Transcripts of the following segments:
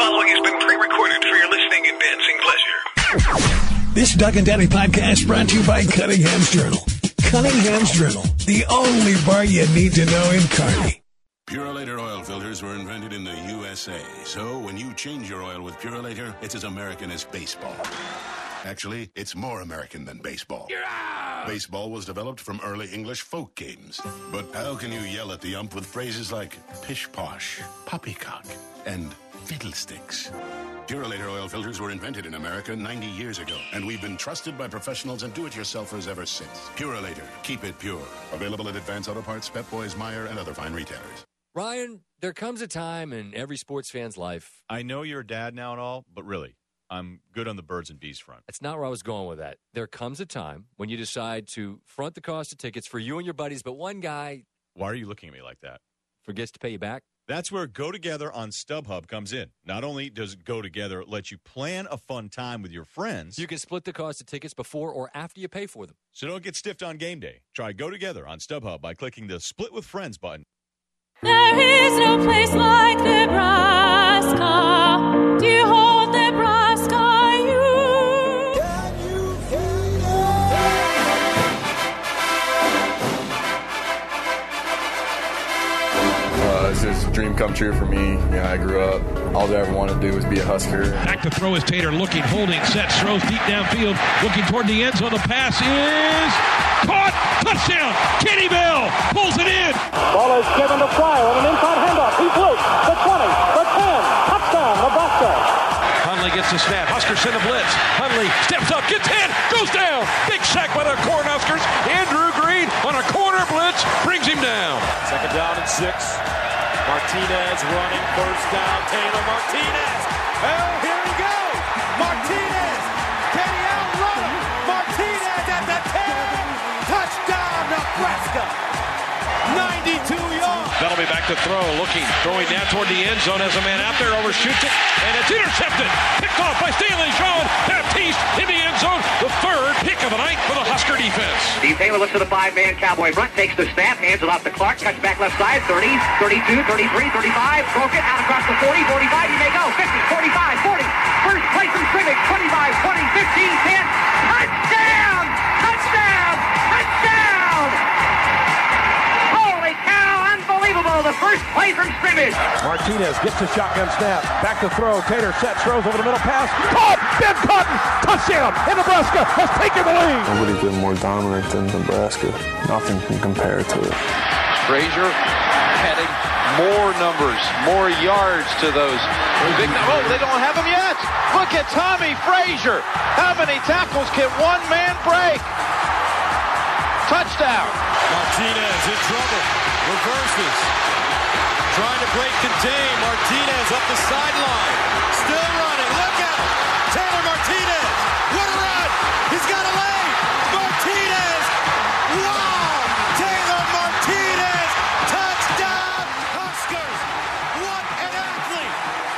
following has been pre-recorded for your listening and dancing pleasure. This Doug and Daddy podcast brought to you by Cunningham's Journal. Cunningham's Journal, the only bar you need to know in Kearney. Purolator oil filters were invented in the USA, so when you change your oil with Purolator, it's as American as baseball. Actually, it's more American than baseball. Baseball was developed from early English folk games. But how can you yell at the ump with phrases like pish-posh, poppycock, and fiddlesticks? Purolator oil filters were invented in America 90 years ago, and we've been trusted by professionals and do-it-yourselfers ever since. Purolator. Keep it pure. Available at Advance Auto Parts, Pep Boys, Meyer, and other fine retailers. Ryan, there comes a time in every sports fan's life. I know you're a dad now and all, but really, I'm good on the birds and bees front. That's not where I was going with that. There comes a time when you decide to front the cost of tickets for you and your buddies, but one guy... Why are you looking at me like that? Forgets to pay you back? That's where Go Together on StubHub comes in. Not only does Go Together let you plan a fun time with your friends... You can split the cost of tickets before or after you pay for them. So don't get stiffed on game day. Try Go Together on StubHub by clicking the Split with Friends button. There is no place like Nebraska. Do you hold Nebraska, you? This is a dream come true for me. I grew up, all I ever wanted to do was be a Husker. Back to throw is Tater, looking, holding, sets, throws deep downfield, looking toward the end zone. The pass is caught. Touchdown. Kenny Bell pulls it in. Ball is given to Fryer on an inside handoff. He floats. The 20, the 10. Touchdown, Nebraska. Hundley gets the snap. Huskers send a blitz. Hundley steps up, gets hit, goes down. Big sack by the Cornhuskers. Andrew Green on a corner blitz brings him down. Second down and 6. Martinez running, first down, Taylor Martinez. Oh, here he goes. Martinez. Can he outrun him? Martinez at the 10. Touchdown, Nebraska. 92 yards. That'll be back to throw, looking, throwing down toward the end zone as a man out there overshoots it, and it's intercepted. Picked off by Stanley Sean Baptiste in the end zone. The third pick of the night for the Husker defense. Steve Taylor looks to the 5-man Cowboy front, takes the snap, hands it off to Clark, cuts back left side, 30, 32, 33, 35, broke it, out across the 40, 45, he may go, 50, 45, 40, first place in scrimmage, 25, 20, 15, 10, touchdown! Touchdown! Touchdown! Holy cow, unbelievable, the first play from scrimmage. Martinez gets the shotgun snap. Back to throw. Tater sets, throws over the middle pass. Caught! Ben Cotton! Touchdown! And Nebraska has taken the lead. Nobody's been more dominant than Nebraska. Nothing can compare to it. Frazier adding more numbers, more yards to those. Big, oh, they don't have them yet. Look at Tommy Frazier. How many tackles can one man break? Touchdown. Martinez in trouble. Reverses. Trying to break contain. Martinez up the sideline. Still running. Look out. Taylor Martinez. What a run. He's got a leg. Martinez. Wow. Taylor Martinez. Touchdown. Huskers. What an athlete.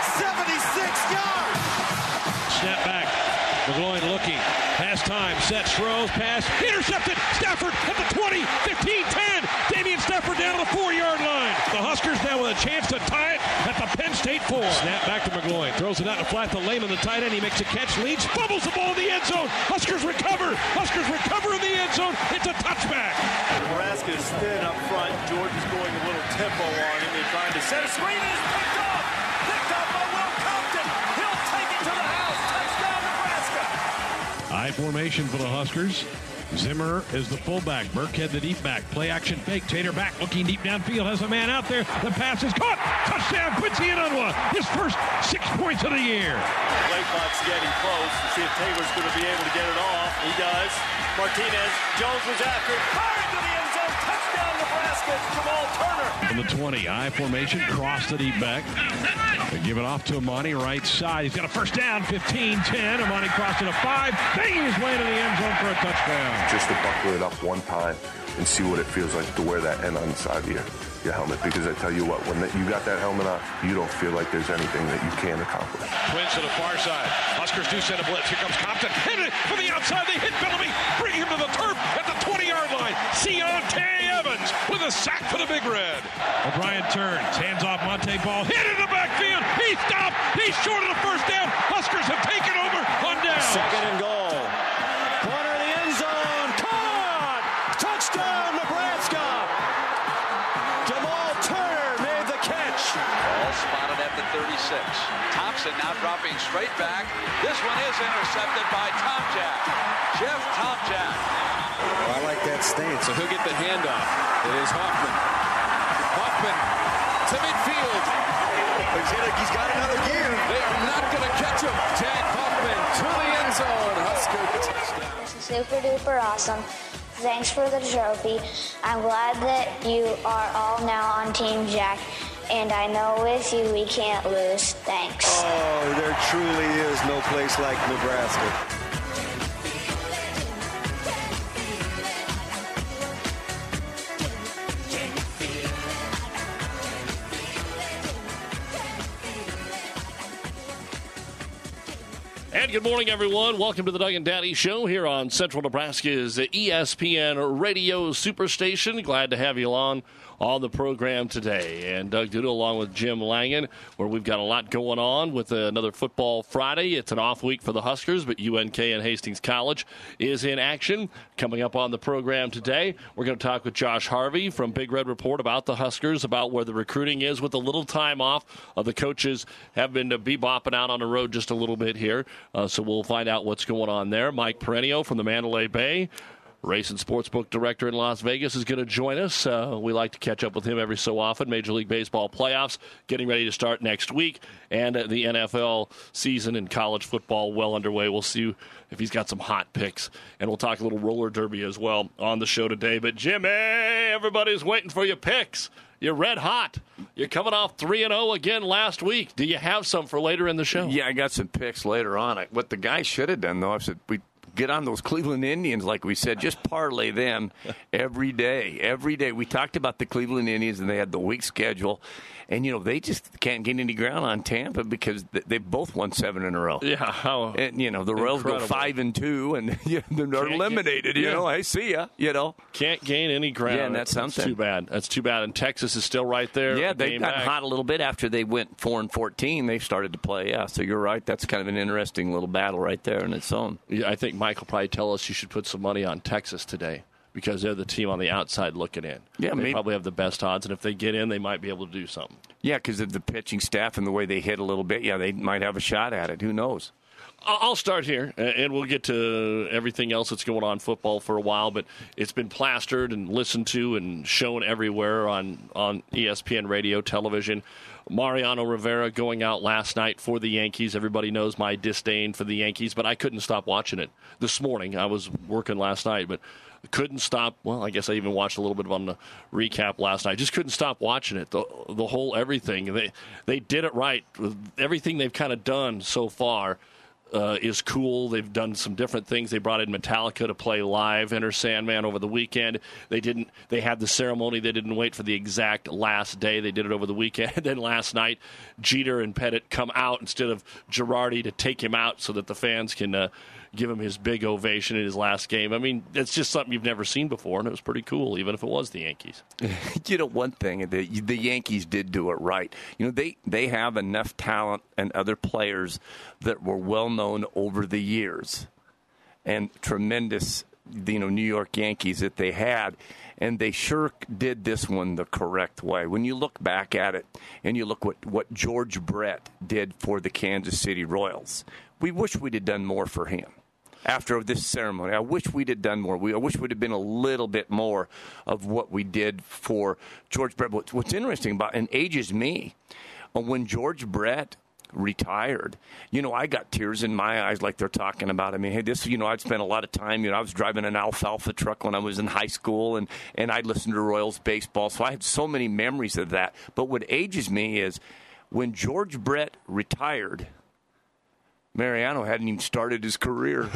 76 yards. Snap back. McGloin looking. Pass time. Sets. Throws. Pass. Intercepted. Stafford at the 20. 15. 10. Damian Stafford down to the 4-yard line. The Huskers now with a chance to tie it at the Penn State 4. Snap back to McGloin. Throws it out to flat to Lehman, the tight end. He makes a catch, leads, fumbles the ball in the end zone. Huskers recover. Huskers recover in the end zone. It's a touchback. Nebraska is thin up front. George is going a little tempo on him. They're trying to set a screen. It's picked off. Picked up by Will Compton. He'll take it to the house. Touchdown, Nebraska. High formation for the Huskers. Zimmer is the fullback. Burkhead the deep back. Play action fake. Tater back looking deep downfield. Has a man out there. The pass is caught. Touchdown. Quincy Enunwa. His first 6 points of the year. Play clock's getting close to see if Taylor's going to be able to get it off. He does. Martinez. Jones was after it. Fired to the end zone. Touchdown, Nebraska. It's Jamal Turner. In the 20. High formation. Cross the deep back. They give it off to Amani right side. He's got a first down. 15-10. Amani crossed it a 5. Banging his way to the end zone for a touchdown. Just to buckle it up one time and see what it feels like to wear that N on the side of your helmet. Because I tell you what, when you got that helmet on, you don't feel like there's anything that you can't accomplish. Twins to the far side. Huskers do send a blitz. Here comes Compton. Hit it from the outside. They hit Bellamy. Bring him to the turf at the 20-yard line. Keontae Evans with a sack for the Big Red. O'Brien turns. Hands off Monte Ball. Hit in the backfield. He stopped. He's short of spotted at the 36. Thompson now dropping straight back. This one is intercepted by Tomczak. Jeff Tomczak. I like that stance. So he'll get the handoff. It is Hoffman. Hoffman to midfield. He's got another gear. They are not going to catch him. Jack Hoffman to the end zone. Husker touchdown. This is super duper awesome. Thanks for the trophy. I'm glad that you are all now on Team Jack. And I know with you we can't lose. Thanks. Oh, there truly is no place like Nebraska. And good morning, everyone. Welcome to the Doug and Daddy Show here on Central Nebraska's ESPN Radio Superstation. Glad to have you on the program today. And Doug Duda along with Jim Langen, where we've got a lot going on with another Football Friday. It's an off week for the Huskers, but UNK and Hastings College is in action. Coming up on the program today, we're going to talk with Josh Harvey from Big Red Report about the Huskers, about where the recruiting is with a little time off. The coaches have been bebopping out on the road just a little bit here, so we'll find out what's going on there. Mike Perenio from the Mandalay Bay, Race and Sportsbook Director in Las Vegas, is going to join us. We like to catch up with him every so often. Major League Baseball playoffs getting ready to start next week, and the NFL season and college football well underway. We'll see if he's got some hot picks, and we'll talk a little roller derby as well on the show today. But, Jim, hey, everybody's waiting for your picks. You're red hot. You're coming off 3-0 again last week. Do you have some for later in the show? Yeah, I got some picks later on. What the guy should have done, though, I said we get on those Cleveland Indians, like we said, just parlay them every day. Every day. We talked about the Cleveland Indians, and they had the weak schedule. And, they just can't get any ground on Tampa because they both won 7 in a row. Yeah. And, the Royals go 5-2, and they're eliminated. I see ya, Can't gain any ground. Yeah, and that's something. That's too bad. And Texas is still right there. Yeah, they got hot a little bit after they went 4-14. They started to play, yeah. So you're right. That's kind of an interesting little battle right there in its own. Yeah, I think Mike will probably tell us you should put some money on Texas today, because they're the team on the outside looking in. Yeah, they probably have the best odds, and if they get in, they might be able to do something. Yeah, because of the pitching staff and the way they hit a little bit, they might have a shot at it. Who knows? I'll start here, and we'll get to everything else that's going on in football for a while, but it's been plastered and listened to and shown everywhere on ESPN radio, television. Mariano Rivera going out last night for the Yankees. Everybody knows my disdain for the Yankees, but I couldn't stop watching it this morning. I was working last night, but couldn't stop. Well, I guess I even watched a little bit on the recap last night. Just couldn't stop watching it. The whole everything. They did it right. Everything they've kind of done so far is cool. They've done some different things. They brought in Metallica to play live Enter Sandman over the weekend. They had the ceremony. They didn't wait for the exact last day. They did it over the weekend. And then last night, Jeter and Pettit come out instead of Girardi to take him out so that the fans can give him his big ovation in his last game. I mean, it's just something you've never seen before, and it was pretty cool, even if it was the Yankees. One thing, the Yankees did do it right. They have enough talent and other players that were well-known over the years, and tremendous, New York Yankees that they had, and they sure did this one the correct way. When you look back at it, and you look what George Brett did for the Kansas City Royals, we wish we'd have done more for him. After this ceremony, I wish we'd have done more. I wish we'd have been a little bit more of what we did for George Brett. What's interesting about, and ages me, when George Brett retired, I got tears in my eyes like they're talking about. I mean, hey, this, I'd spent a lot of time, I was driving an alfalfa truck when I was in high school, and I'd listen to Royals baseball, so I had so many memories of that. But what ages me is when George Brett retired, Mariano hadn't even started his career.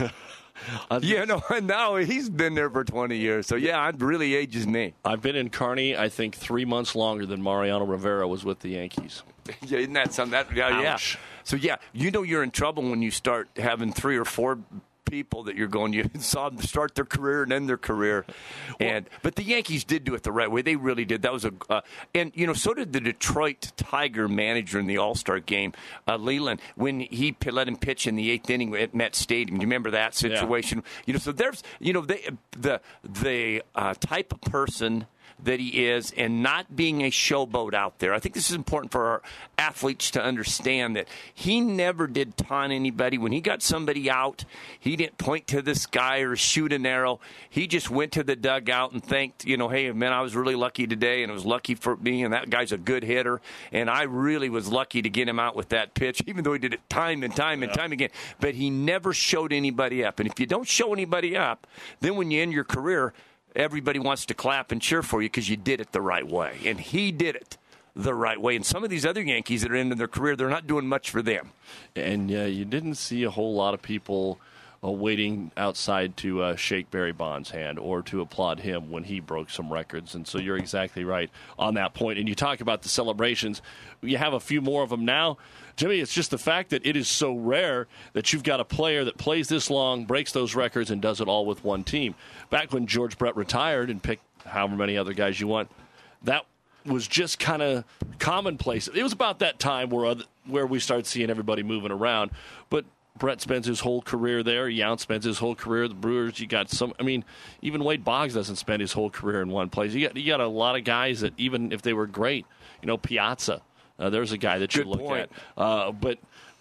And now he's been there for 20 years. So, yeah, it really ages me. I've been in Kearney, I think, 3 months longer than Mariano Rivera was with the Yankees. Yeah, isn't that something? Yeah. So, yeah, you're in trouble when you start having 3 or 4 people that you're going, you saw them start their career and end their career. But the Yankees did do it the right way. They really did. That was so did the Detroit Tiger manager in the All-Star game, Leland, when he let him pitch in the 8th inning at Met Stadium. Do you remember that situation? Yeah. So there's, the type of person that he is and not being a showboat out there. I think this is important for our athletes to understand that he never did taunt anybody. When he got somebody out, he didn't point to this guy or shoot an arrow. He just went to the dugout and thanked, hey, man, I was really lucky today, and it was lucky for me, and that guy's a good hitter, and I really was lucky to get him out with that pitch, even though he did it time and time and time again. But he never showed anybody up. And if you don't show anybody up, then when you end your career, everybody wants to clap and cheer for you because you did it the right way. And he did it the right way. And some of these other Yankees that are ending their career, they're not doing much for them. And you didn't see a whole lot of people waiting outside to shake Barry Bonds' hand or to applaud him when he broke some records. And so you're exactly right on that point. And you talk about the celebrations. You have a few more of them now. Jimmy, it's just the fact that it is so rare that you've got a player that plays this long, breaks those records, and does it all with one team. Back when George Brett retired and picked however many other guys you want, that was just kind of commonplace. It was about that time where we started seeing everybody moving around. But Brett spends his whole career there. Yount spends his whole career. The Brewers, you got some. I mean, even Wade Boggs doesn't spend his whole career in one place. You got a lot of guys that, even if they were great, Piazza. There's a guy that you look at. But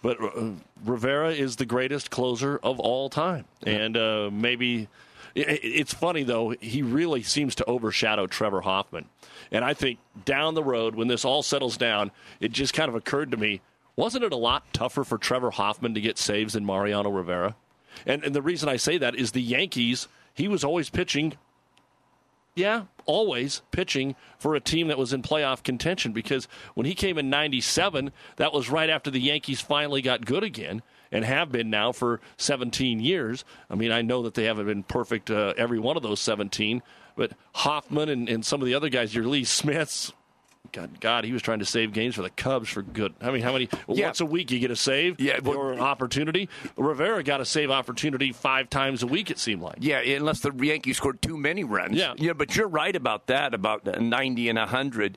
Rivera is the greatest closer of all time. And maybe it's funny, though, he really seems to overshadow Trevor Hoffman. And I think down the road, when this all settles down, it just kind of occurred to me, wasn't it a lot tougher for Trevor Hoffman to get saves than Mariano Rivera? And the reason I say that is the Yankees, he was always pitching. Yeah, always pitching for a team that was in playoff contention, because when he came in 97, that was right after the Yankees finally got good again and have been now for 17 years. I mean, I know that they haven't been perfect every one of those 17, but Hoffman and some of the other guys, your Lee Smiths, God, he was trying to save games for the Cubs for good. I mean, how many? Once a week you get a save or an opportunity. Rivera got a save opportunity 5 times a week, it seemed like. Yeah, unless the Yankees scored too many runs. Yeah, but you're right about that, about 90 and 100.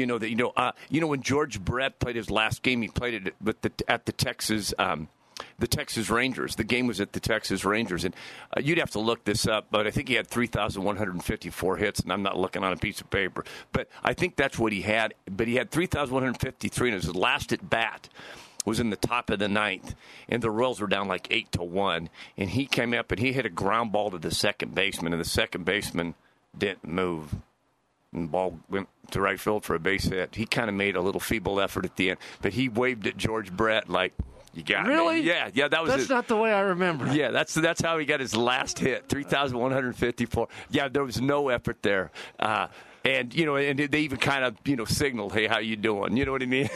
When George Brett played his last game, he played it at the Texas. The Texas Rangers. The game was at the Texas Rangers. And you'd have to look this up, but I think he had 3,154 hits, and I'm not looking on a piece of paper. But I think that's what he had. But he had 3,153, and his last at bat was in the top of the 9th, and the Royals were down like 8-1. And he came up, and he hit a ground ball to the second baseman, and the second baseman didn't move. And the ball went to right field for a base hit. He kind of made a little feeble effort at the end, but he waved at George Brett like, you got really? Me. Yeah, that was. That's not the way I remember. Yeah, that's how he got his last hit, 3,154. Yeah, there was no effort there. And they even kind of signaled, "Hey, how you doing?" You know what I mean?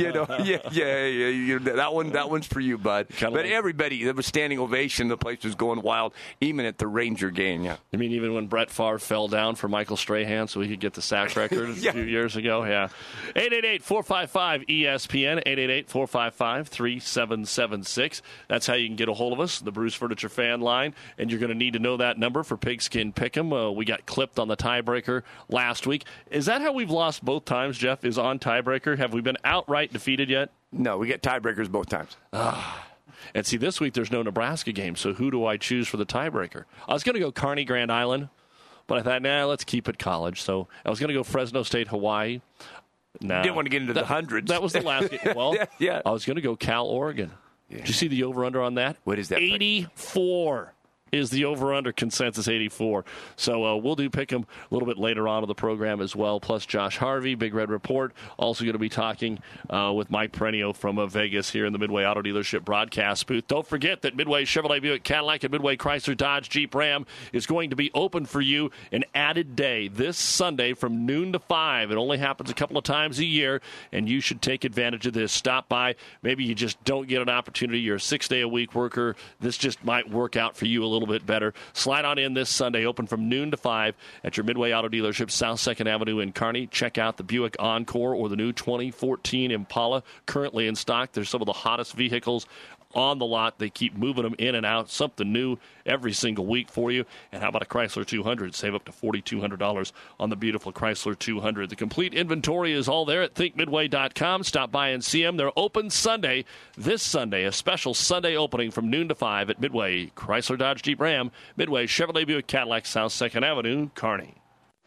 That one's for you, bud. But everybody, there was standing ovation. The place was going wild, even at the Ranger game. Yeah. I mean, even when Brett Favre fell down for Michael Strahan so he could get the sack record a few years ago. Yeah. 888-455-ESPN. 888-455-3776. That's how you can get a hold of us. The Bruce Furniture fan line, and you're going to need to know that number for Pigskin Pick'em. We got clipped on the tiebreaker last week. Is that how we've lost both times, Jeff, is on tiebreaker? Have we been outright defeated yet? No, we get tiebreakers both times. And see, this week there's no Nebraska game, so who do I choose for the tiebreaker? I was going to go Kearney, Grand Island, but I thought, let's keep it college. So I was going to go Fresno State, Hawaii. No. Didn't want to get into the hundreds. That was the last game. Well, I was going to go Cal, Oregon. Yeah. Did you see the over-under on that? What is that? 84. Is the over-under consensus 84. So we'll do pick 'em a little bit later on in the program as well, plus Josh Harvey, Big Red Report. Also going to be talking with Mike Perenio from Vegas here in the Midway Auto Dealership broadcast booth. Don't forget that Midway Chevrolet Buick Cadillac and Midway Chrysler Dodge Jeep Ram is going to be open for you an added day this Sunday from noon to 5. It only happens a couple of times a year, and you should take advantage of this. Stop by. Maybe you just don't get an opportunity. You're a 6-day-a-week worker. This just might work out for you a little bit better. Slide on in this Sunday, open from noon to 5 at your Midway Auto Dealership, South 2nd Avenue in Kearney. Check out the Buick Encore or the new 2014 Impala currently in stock. They're some of the hottest vehicles on the lot. They keep moving them in and out, something new every single week for you. And how about a Chrysler 200? Save up to $4,200 on the beautiful Chrysler 200. The complete inventory is all there at thinkmidway.com. Stop by and see them. They're open Sunday, this Sunday, a special Sunday opening from noon to 5 at Midway Chrysler Dodge Jeep Ram, Midway Chevrolet Buick Cadillac, South 2nd Avenue, Kearney.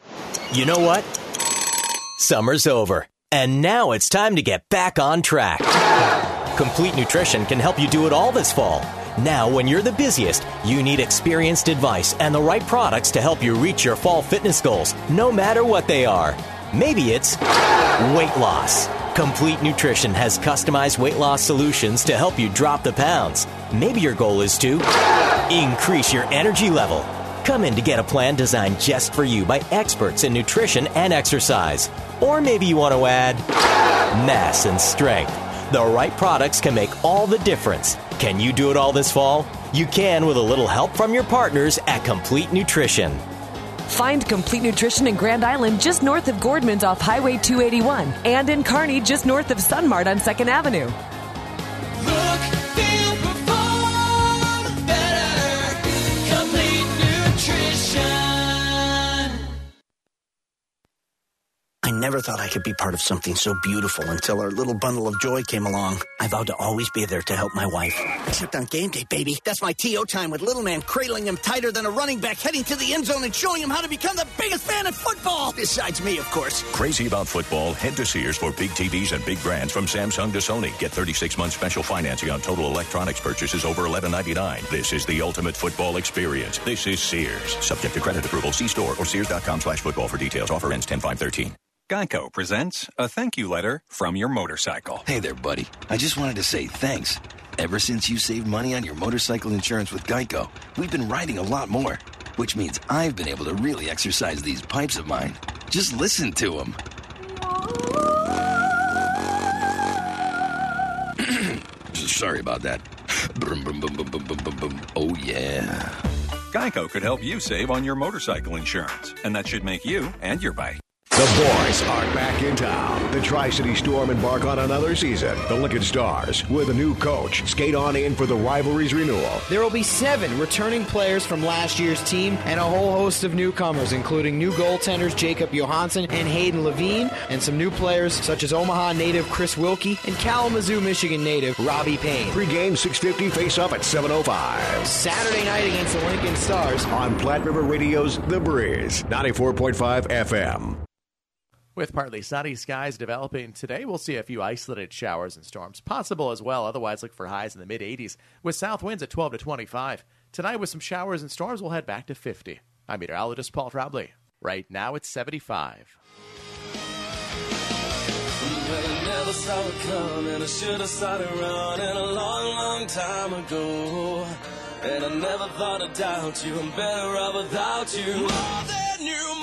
You know what? Summer's over, and now it's time to get back on track. Complete Nutrition can help you do it all this fall. Now, when you're the busiest, you need experienced advice and the right products to help you reach your fall fitness goals, no matter what they are. Maybe it's weight loss. Complete Nutrition has customized weight loss solutions to help you drop the pounds. Maybe your goal is to increase your energy level. Come in to get a plan designed just for you by experts in nutrition and exercise. Or maybe you want to add mass and strength. The right products can make all the difference. Can you do it all this fall? You can with a little help from your partners at Complete Nutrition. Find Complete Nutrition in Grand Island just north of Gordman's off Highway 281 and in Kearney just north of Sunmart on 2nd Avenue. Look, feel, perform better. Complete Nutrition. I never thought I could be part of something so beautiful until our little bundle of joy came along. I vowed to always be there to help my wife. Except on game day, baby. That's my TO time with little man cradling him tighter than a running back, heading to the end zone and showing him how to become the biggest fan of football. Besides me, of course. Crazy about football? Head to Sears for big TVs and big brands from Samsung to Sony. Get 36-month special financing on total electronics purchases over $11.99. This is the ultimate football experience. This is Sears. Subject to credit approval. See store or Sears.com/football for details. Offer ends 10/5/13. Geico presents a thank you letter from your motorcycle. Hey there, buddy. I just wanted to say thanks. Ever since you saved money on your motorcycle insurance with Geico, we've been riding a lot more, which means I've been able to really exercise these pipes of mine. Just listen to them. Sorry about that. Brum, brum, brum, brum, brum, brum, brum. Oh, yeah. Geico could help you save on your motorcycle insurance, and that should make you and your bike. The boys are back in town. The Tri-City Storm embark on another season. The Lincoln Stars, with a new coach, skate on in for the rivalry's renewal. There will be 7 returning players from last year's team and a whole host of newcomers, including new goaltenders Jacob Johansson and Hayden Levine, and some new players such as Omaha native Chris Wilkie and Kalamazoo, Michigan native Robbie Payne. Pre-game 6:50 face-off at 7:05. Saturday night against the Lincoln Stars. On Platte River Radio's The Breeze, 94.5 FM. With partly sunny skies developing today, we'll see a few isolated showers and storms possible as well. Otherwise, look for highs in the mid-80s with south winds at 12 to 25. Tonight, with some showers and storms, we'll head back to 50. I'm meteorologist Paul Trombley. Right now, it's 75. Well, I never saw it coming. I should have started running a long, long time ago. And I never thought I'd doubt you. I'm better off without you. More than you know.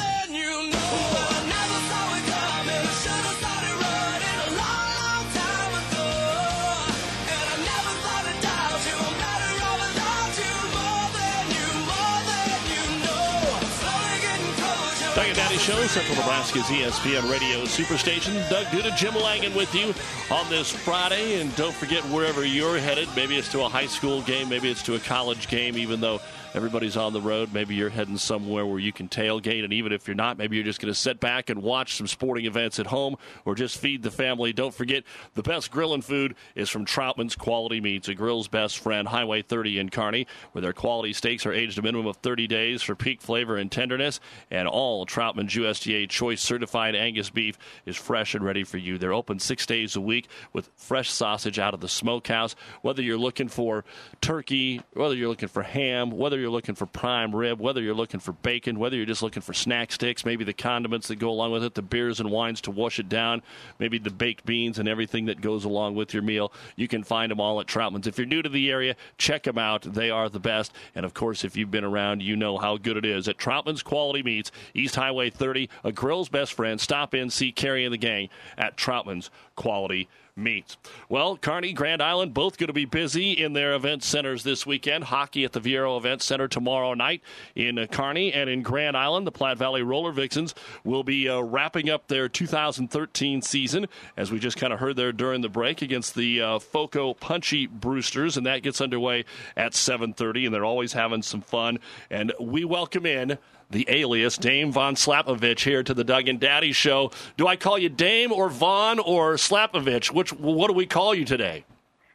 Doug and Daddy Show, Central Nebraska's ESPN Radio Superstation. Doug Duda, Jim Langan with you on this Friday. And don't forget, wherever you're headed, maybe it's to a high school game, maybe it's to a college game, even though everybody's on the road. Maybe you're heading somewhere where you can tailgate, and even if you're not, maybe you're just going to sit back and watch some sporting events at home or just feed the family. Don't forget, the best grilling food is from Troutman's Quality Meats, a grill's best friend, Highway 30 in Kearney, where their quality steaks are aged a minimum of 30 days for peak flavor and tenderness, and all Troutman's USDA Choice Certified Angus beef is fresh and ready for you. They're open 6 days a week with fresh sausage out of the smokehouse. Whether you're looking for turkey, whether you're looking for ham, whether you're looking for prime rib, whether you're looking for bacon, whether you're just looking for snack sticks, maybe the condiments that go along with it, the beers and wines to wash it down, maybe the baked beans and everything that goes along with your meal, you can find them all at Troutman's. If you're new to the area, check them out. They are the best. And, of course, if you've been around, you know how good it is. At Troutman's Quality Meats, East Highway 30, a grill's best friend. Stop in, see Carrie and the gang at Troutman's Quality Meats. Well, Kearney, Grand Island, both going to be busy in their event centers this weekend. Hockey at the Viero Event Center tomorrow night in Kearney, and in Grand Island, the Platte Valley Roller Vixens will be wrapping up their 2013 season, as we just kind of heard there during the break, against the FOCO Punchy Brewsters, and that gets underway at 7:30, and they're always having some fun. And we welcome in the alias Dame Von Slapovich here to the Doug and Daddy Show. Do I call you Dame or Von or Slapovich? What do we call you today?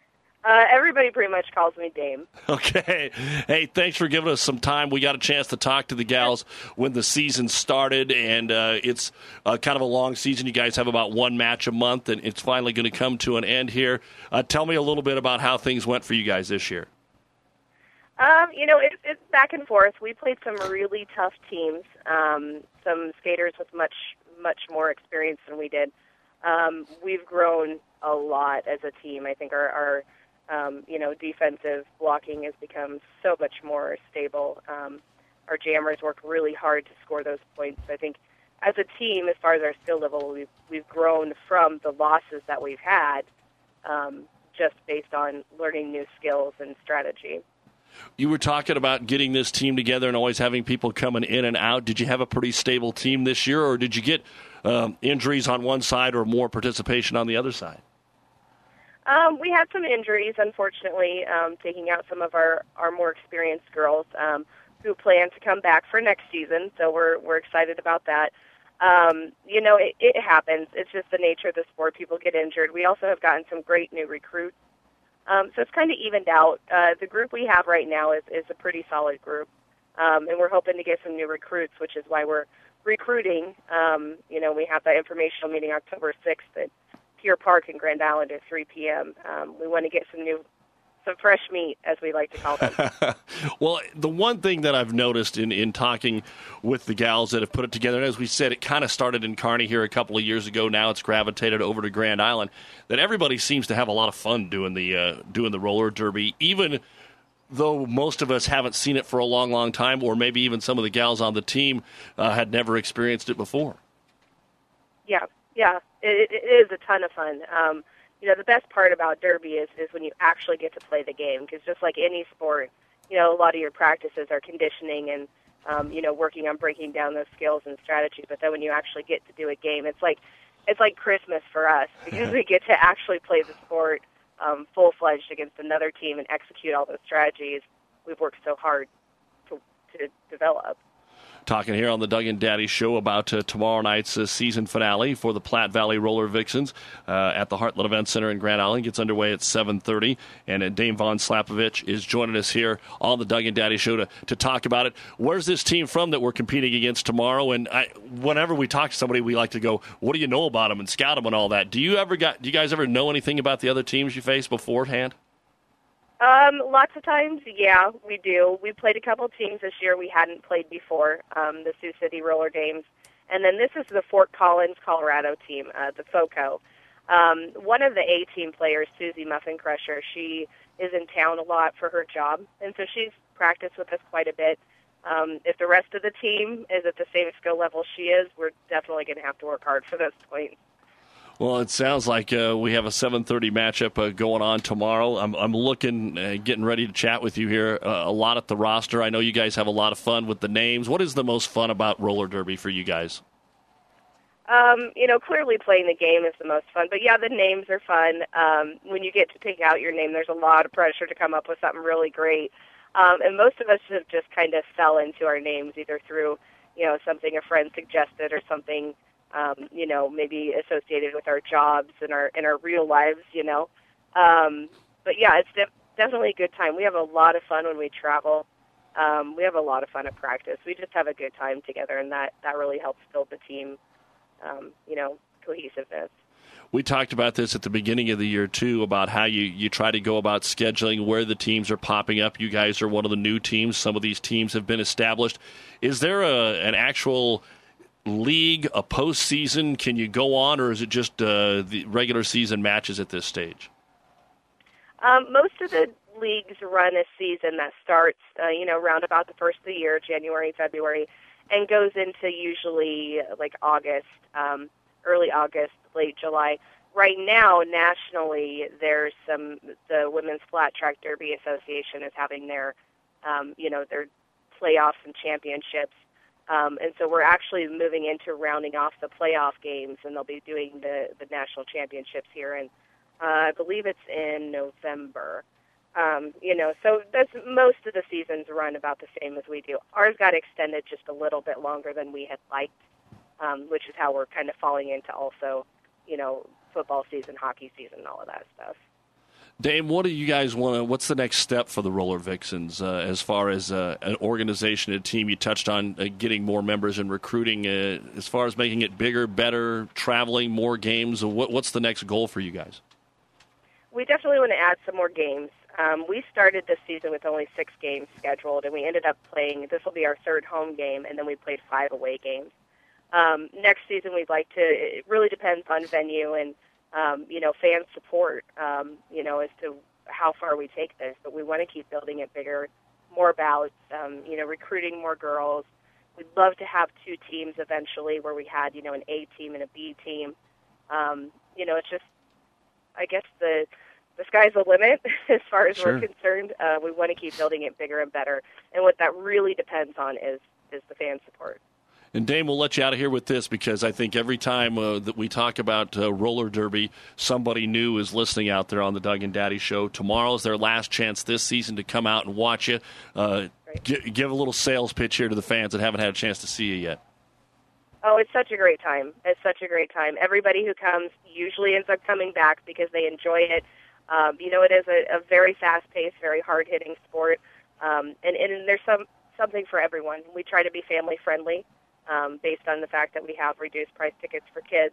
Everybody pretty much calls me Dame. Okay. Hey, thanks for giving us some time. We got a chance to talk to the gals when the season started, and it's kind of a long season. You guys have about one match a month, and it's finally going to come to an end here. Tell me a little bit about how things went for you guys this year. It's back and forth. We played some really tough teams, some skaters with much more experience than we did. We've grown a lot as a team. I think our defensive blocking has become so much more stable. Our jammers work really hard to score those points. I think as a team, as far as our skill level, we've grown from the losses that we've had, just based on learning new skills and strategy. You were talking about getting this team together and always having people coming in and out. Did you have a pretty stable team this year, or did you get injuries on one side or more participation on the other side? We had some injuries, unfortunately, taking out some of our more experienced girls who plan to come back for next season. So we're excited about that. It happens. It's just the nature of the sport. People get injured. We also have gotten some great new recruits. So it's kind of evened out. The group we have right now is a pretty solid group, and we're hoping to get some new recruits, which is why we're recruiting. We have that informational meeting October 6th at Pier Park in Grand Island at 3 p.m. We want to get some fresh meat, as we like to call them. Well, the one thing that I've noticed in talking with the gals that have put it together, and as we said, it kind of started in Kearney here a couple of years ago. Now it's gravitated over to Grand Island. That everybody seems to have a lot of fun doing the roller derby, even though most of us haven't seen it for a long, long time, or maybe even some of the gals on the team had never experienced it before. Yeah, it is a ton of fun. The best part about derby is when you actually get to play the game, because just like any sport, a lot of your practices are conditioning and, working on breaking down those skills and strategies. But then when you actually get to do a game, it's like Christmas for us, because we get to actually play the sport full-fledged against another team and execute all those strategies we've worked so hard to develop. Talking here on the Doug and Daddy Show about tomorrow night's season finale for the Platte Valley Roller Vixens at the Heartland Event Center in Grand Island. Gets underway at 7:30, and Dame Von Slapovich is joining us here on the Doug and Daddy Show to talk about it. Where's this team from that we're competing against tomorrow? And whenever we talk to somebody, we like to go, what do you know about them and scout them and all that. Do you guys ever know anything about the other teams you face beforehand? Lots of times, yeah, we do. We played a couple teams this year we hadn't played before, the Sioux City Roller Dames. And then this is the Fort Collins, Colorado team, the FOCO. One of the A-team players, Susie Muffin Crusher, she is in town a lot for her job, and so she's practiced with us quite a bit. If the rest of the team is at the same skill level she is, we're definitely going to have to work hard for those points. Well, it sounds like we have a 7:30 matchup going on tomorrow. I'm looking, getting ready to chat with you here a lot at the roster. I know you guys have a lot of fun with the names. What is the most fun about roller derby for you guys? Clearly playing the game is the most fun. But, yeah, the names are fun. When you get to pick out your name, there's a lot of pressure to come up with something really great. And most of us have just kind of fell into our names either through, something a friend suggested or something maybe associated with our jobs and our real lives, But yeah, it's definitely a good time. We have a lot of fun when we travel. We have a lot of fun at practice. We just have a good time together, and that really helps build the team, cohesiveness. We talked about this at the beginning of the year, too, about how you try to go about scheduling where the teams are popping up. You guys are one of the new teams. Some of these teams have been established. Is there an actual league, a postseason? Can you go on, or is it just the regular season matches at this stage? Most of the leagues run a season that starts, around about the first of the year, January, February, and goes into usually like August, early August, late July. Right now, nationally, there's the Women's Flat Track Derby Association is having their playoffs and championships. And so we're actually moving into rounding off the playoff games, and they'll be doing the national championships here, and I believe it's in November. So that's most of the seasons run about the same as we do. Ours got extended just a little bit longer than we had liked, which is how we're kind of falling into also, football season, hockey season, all of that stuff. Dame, what do you guys want? What's the next step for the Roller Vixens as far as an organization, a team? You touched on getting more members and recruiting. As far as making it bigger, better, traveling, more games, what's the next goal for you guys? We definitely want to add some more games. We started this season with only 6 games scheduled, and we ended up playing, this will be our 3rd home game, and then we played 5 away games. Next season we'd like to, it really depends on venue and, fan support, as to how far we take this, but we want to keep building it bigger, more bouts, recruiting more girls. We'd love to have 2 teams eventually where we had, an A team and a B team. It's just, I guess the sky's the limit as far as we're concerned. We want to keep building it bigger and better. And what that really depends on is the fan support. And Dame, we'll let you out of here with this because I think every time that we talk about roller derby, somebody new is listening out there on the Doug and Daddy Show. Tomorrow's their last chance this season to come out and watch you. Give a little sales pitch here to the fans that haven't had a chance to see you yet. Oh, it's such a great time. It's such a great time. Everybody who comes usually ends up coming back because they enjoy it. It is a very fast-paced, very hard-hitting sport, and there's something for everyone. We try to be family-friendly. Based on the fact that we have reduced price tickets for kids.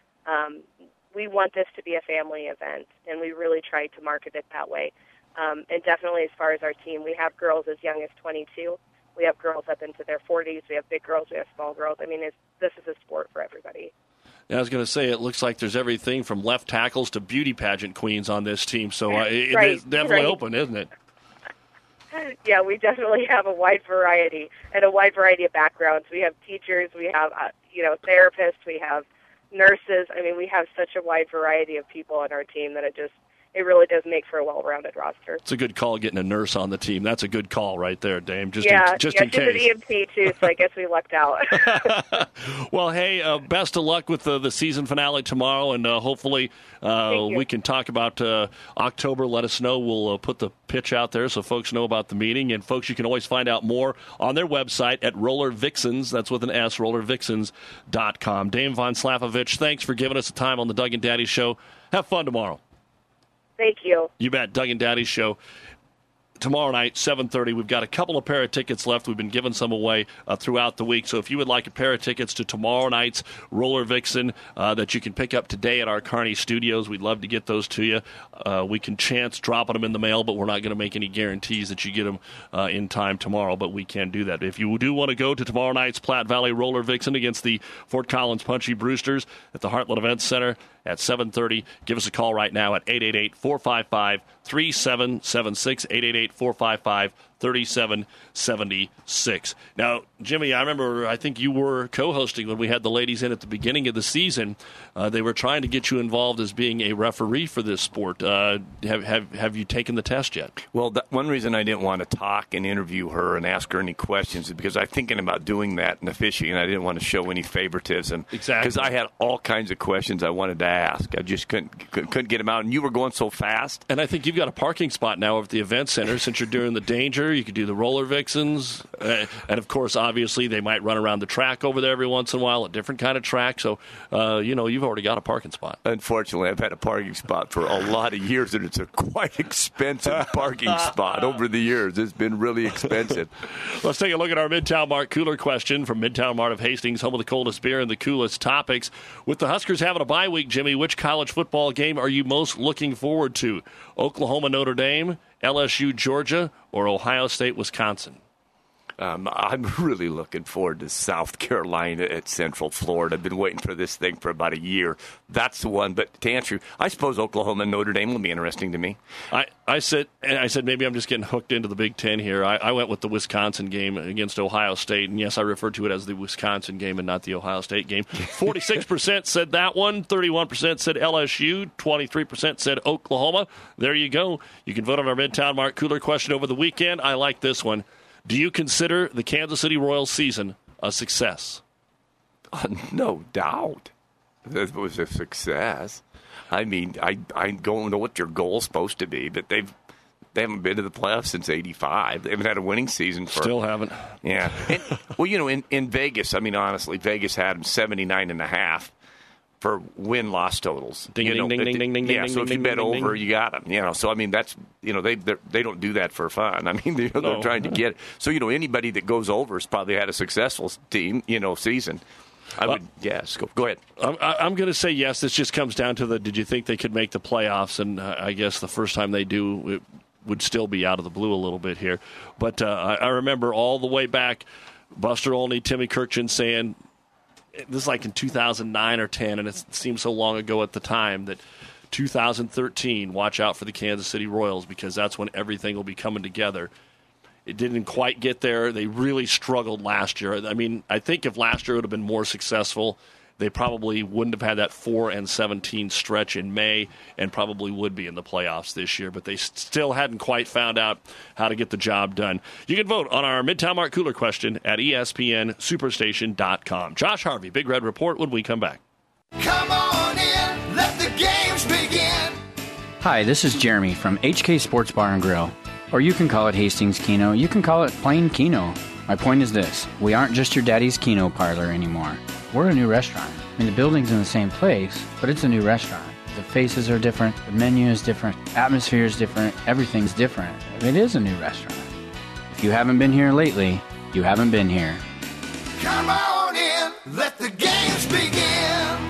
We want this to be a family event, and we really try to market it that way. And definitely as far as our team, we have girls as young as 22. We have girls up into their 40s. We have big girls. We have small girls. I mean, this is a sport for everybody. I was going to say, it looks like there's everything from left tackles to beauty pageant queens on this team, so it's definitely open, isn't it? Yeah, we definitely have a wide variety and a wide variety of backgrounds. We have teachers, we have therapists, we have nurses. I mean, we have such a wide variety of people on our team that it really does make for a well-rounded roster. It's a good call getting a nurse on the team. That's a good call right there, Dame. Just in she's case. an EMT too, so I guess we lucked out. Well, hey, best of luck with the season finale tomorrow, and hopefully we can talk about October. Let us know. We'll put the pitch out there so folks know about the meeting. And, folks, you can always find out more on their website at Roller Vixens. That's with an S, rollervixens.com. Dame Von Slavovich, thanks for giving us the time on the Doug and Daddy Show. Have fun tomorrow. Thank you. You bet. Doug and Daddy Show. Tomorrow night, 7:30. We've got a couple of pair of tickets left. We've been giving some away throughout the week. So if you would like a pair of tickets to tomorrow night's Roller Vixen that you can pick up today at our Kearney studios, we'd love to get those to you. We can chance dropping them in the mail, but we're not going to make any guarantees that you get them in time tomorrow, but we can do that. If you do want to go to tomorrow night's Platte Valley Roller Vixen against the Fort Collins Punchy Brewsters at the Heartland Events Center at 7:30, give us a call right now at 888-455-3776, 888-455-3776. Now, Jimmy, I remember, I think you were co-hosting when we had the ladies in at the beginning of the season. They were trying to get you involved as being a referee for this sport. Have you taken the test yet? Well, one reason I didn't want to talk and interview her and ask her any questions is because I'm thinking about doing that in the fishing, and I didn't want to show any favoritism. Exactly. Because I had all kinds of questions I wanted to ask. I just couldn't get them out, and you were going so fast. And I think you've got a parking spot now over at the event center since you're doing the Danger. You could do the Roller Vixens. And, of course, obviously, they might run around the track over there every once in a while, a different kind of track. So, you've already got a parking spot. Unfortunately, I've had a parking spot for a lot of years, and it's a quite expensive parking spot over the years. It's been really expensive. Let's take a look at our Midtown Mart cooler question from Midtown Mart of Hastings, home of the coldest beer and the coolest topics. With the Huskers having a bye week, Jimmy, which college football game are you most looking forward to? Oklahoma, Notre Dame, LSU, Georgia, or Ohio State, Wisconsin? I'm really looking forward to South Carolina at Central Florida. I've been waiting for this thing for about a year. That's the one. But to answer you, I suppose Oklahoma and Notre Dame will be interesting to me. I said maybe I'm just getting hooked into the Big Ten here. I went with the Wisconsin game against Ohio State, and yes, I referred to it as the Wisconsin game and not the Ohio State game. 46% said that one, 31% said LSU, 23% said Oklahoma. There you go. You can vote on our Midtown Mart cooler question over the weekend. I like this one. Do you consider the Kansas City Royals season a success? No doubt. It was a success. I mean, I don't know what your goal's supposed to be, but they haven't been to the playoffs since '85. They haven't had a winning season for. Still haven't. Yeah. And, well, in Vegas, I mean, honestly, Vegas had them 79.5 for win-loss totals. Ding, ding, ding, ding, ding, ding, yeah, ding, so if you ding, bet ding, over, ding. you got them. So I mean, that's they don't do that for fun. I mean, they're No. trying to get it. So anybody that goes over has probably had a successful team, season. I would guess. Go ahead. I'm going to say yes. This just comes down to did you think they could make the playoffs? And I guess the first time they do, it would still be out of the blue a little bit here. But I remember all the way back, Buster Olney, Timmy Kirchin saying, this is like in 2009 or 10, and it seems so long ago at the time, that 2013, watch out for the Kansas City Royals because that's when everything will be coming together. It didn't quite get there. They really struggled last year. I mean, I think if last year would have been more successful, they probably wouldn't have had that 4-17 stretch in May and probably would be in the playoffs this year. But they still hadn't quite found out how to get the job done. You can vote on our Midtown Mart Cooler question at ESPNSuperstation.com. Josh Harvey, Big Red Report when we come back. Come on in, let the games begin. Hi, this is Jeremy from HK Sports Bar and Grill. Or you can call it Hastings Keno. You can call it plain Keno. My point is this. We aren't just your daddy's Keno parlor anymore. We're a new restaurant. I mean, the building's in the same place, but it's a new restaurant. The faces are different. The menu is different. Atmosphere is different. Everything's different. It is a new restaurant. If you haven't been here lately, you haven't been here. Come on in, let the games begin.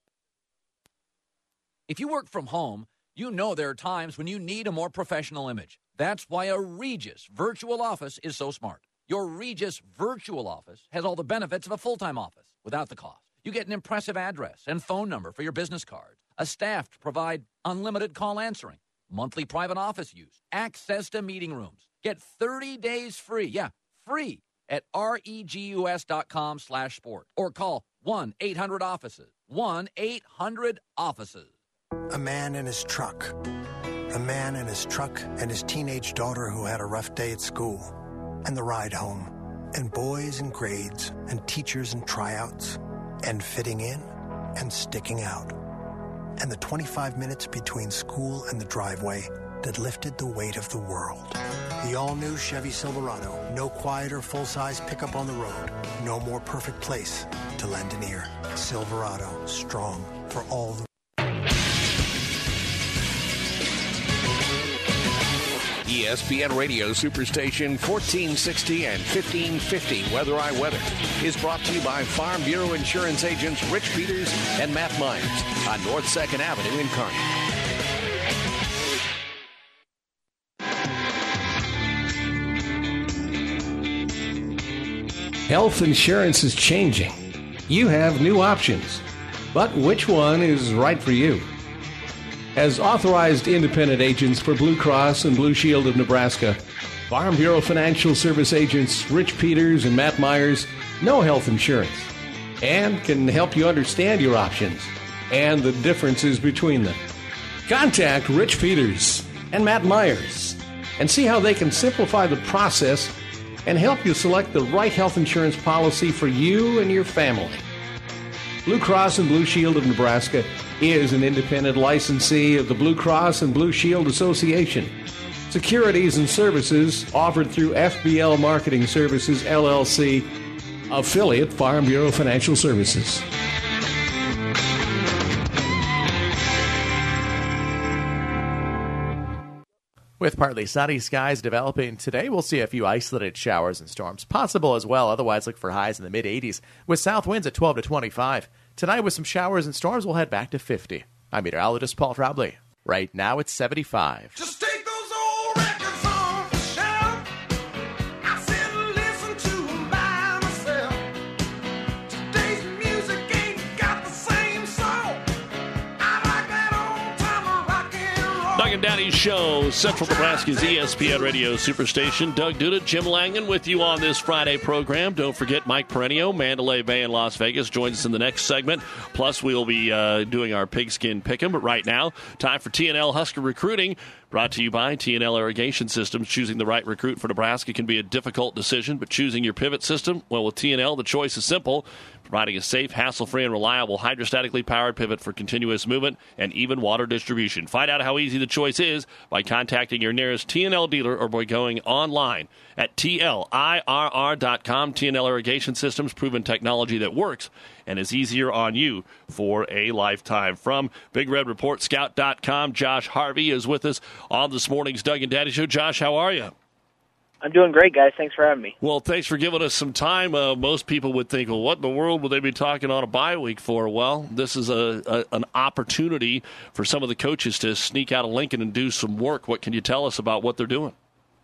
If you work from home, you know there are times when you need a more professional image. That's why a Regis virtual office is so smart. Your Regis virtual office has all the benefits of a full-time office without the cost. You get an impressive address and phone number for your business card, a staff to provide unlimited call answering, monthly private office use, access to meeting rooms. Get 30 days free, free, at regus.com/sport or call 1-800-OFFICES, 1-800-OFFICES. A man in his truck. A man in his truck and his teenage daughter who had a rough day at school. And the ride home. And boys and grades. And teachers and tryouts. And fitting in. And sticking out. And the 25 minutes between school and the driveway that lifted the weight of the world. The all-new Chevy Silverado. No quieter full-size pickup on the road. No more perfect place to lend an ear. Silverado. Strong for all the... ESPN Radio Superstation 1460 and 1550 Weather I Weather is brought to you by Farm Bureau Insurance agents Rich Peters and Matt Myers on North 2nd Avenue in Kearney. Health insurance is changing. You have new options, but which one is right for you? As authorized independent agents for Blue Cross and Blue Shield of Nebraska, Farm Bureau Financial Service agents Rich Peters and Matt Myers know health insurance and can help you understand your options and the differences between them. Contact Rich Peters and Matt Myers and see how they can simplify the process and help you select the right health insurance policy for you and your family. Blue Cross and Blue Shield of Nebraska is an independent licensee of the Blue Cross and Blue Shield Association. Securities and services offered through FBL Marketing Services, LLC, affiliate Farm Bureau Financial Services. With partly sunny skies developing today, we'll see a few isolated showers and storms possible as well. Otherwise, look for highs in the mid-80s with south winds at 12 to 25. Tonight, with some showers and storms, we'll head back to 50. I'm meteorologist Paul Fraubley. Right now, it's 75. Just take those old records off the shelf. I sit and listen to them by myself. Today's music ain't got the same soul. I like that old time rock and roll. Doug and Daddy's Show, Central Nebraska's ESPN Radio Superstation. Doug Duda, Jim Langen with you on this Friday program. Don't forget Mike Perenio, Mandalay Bay in Las Vegas, joins us in the next segment. Plus, we'll be doing our pigskin pick'em. But right now, time for TNL Husker Recruiting, brought to you by TNL Irrigation Systems. Choosing the right recruit for Nebraska can be a difficult decision, but choosing your pivot system, well, with TNL, the choice is simple. providing a safe, hassle-free, and reliable hydrostatically powered pivot for continuous movement and even water distribution. Find out how easy the choice is by contacting your nearest TNL dealer or by going online at TLIRR.com. TNL Irrigation Systems, proven technology that works and is easier on you for a lifetime. From Big Red Report, Scout.com, Josh Harvey is with us on this morning's Doug and Daddy Show. Josh, how are you? I'm doing great, guys. Thanks for having me. Well, thanks for giving us some time. Most people would think, well, what in the world would they be talking on a bye week for? Well, this is an opportunity for some of the coaches to sneak out of Lincoln and do some work. What can you tell us about what they're doing?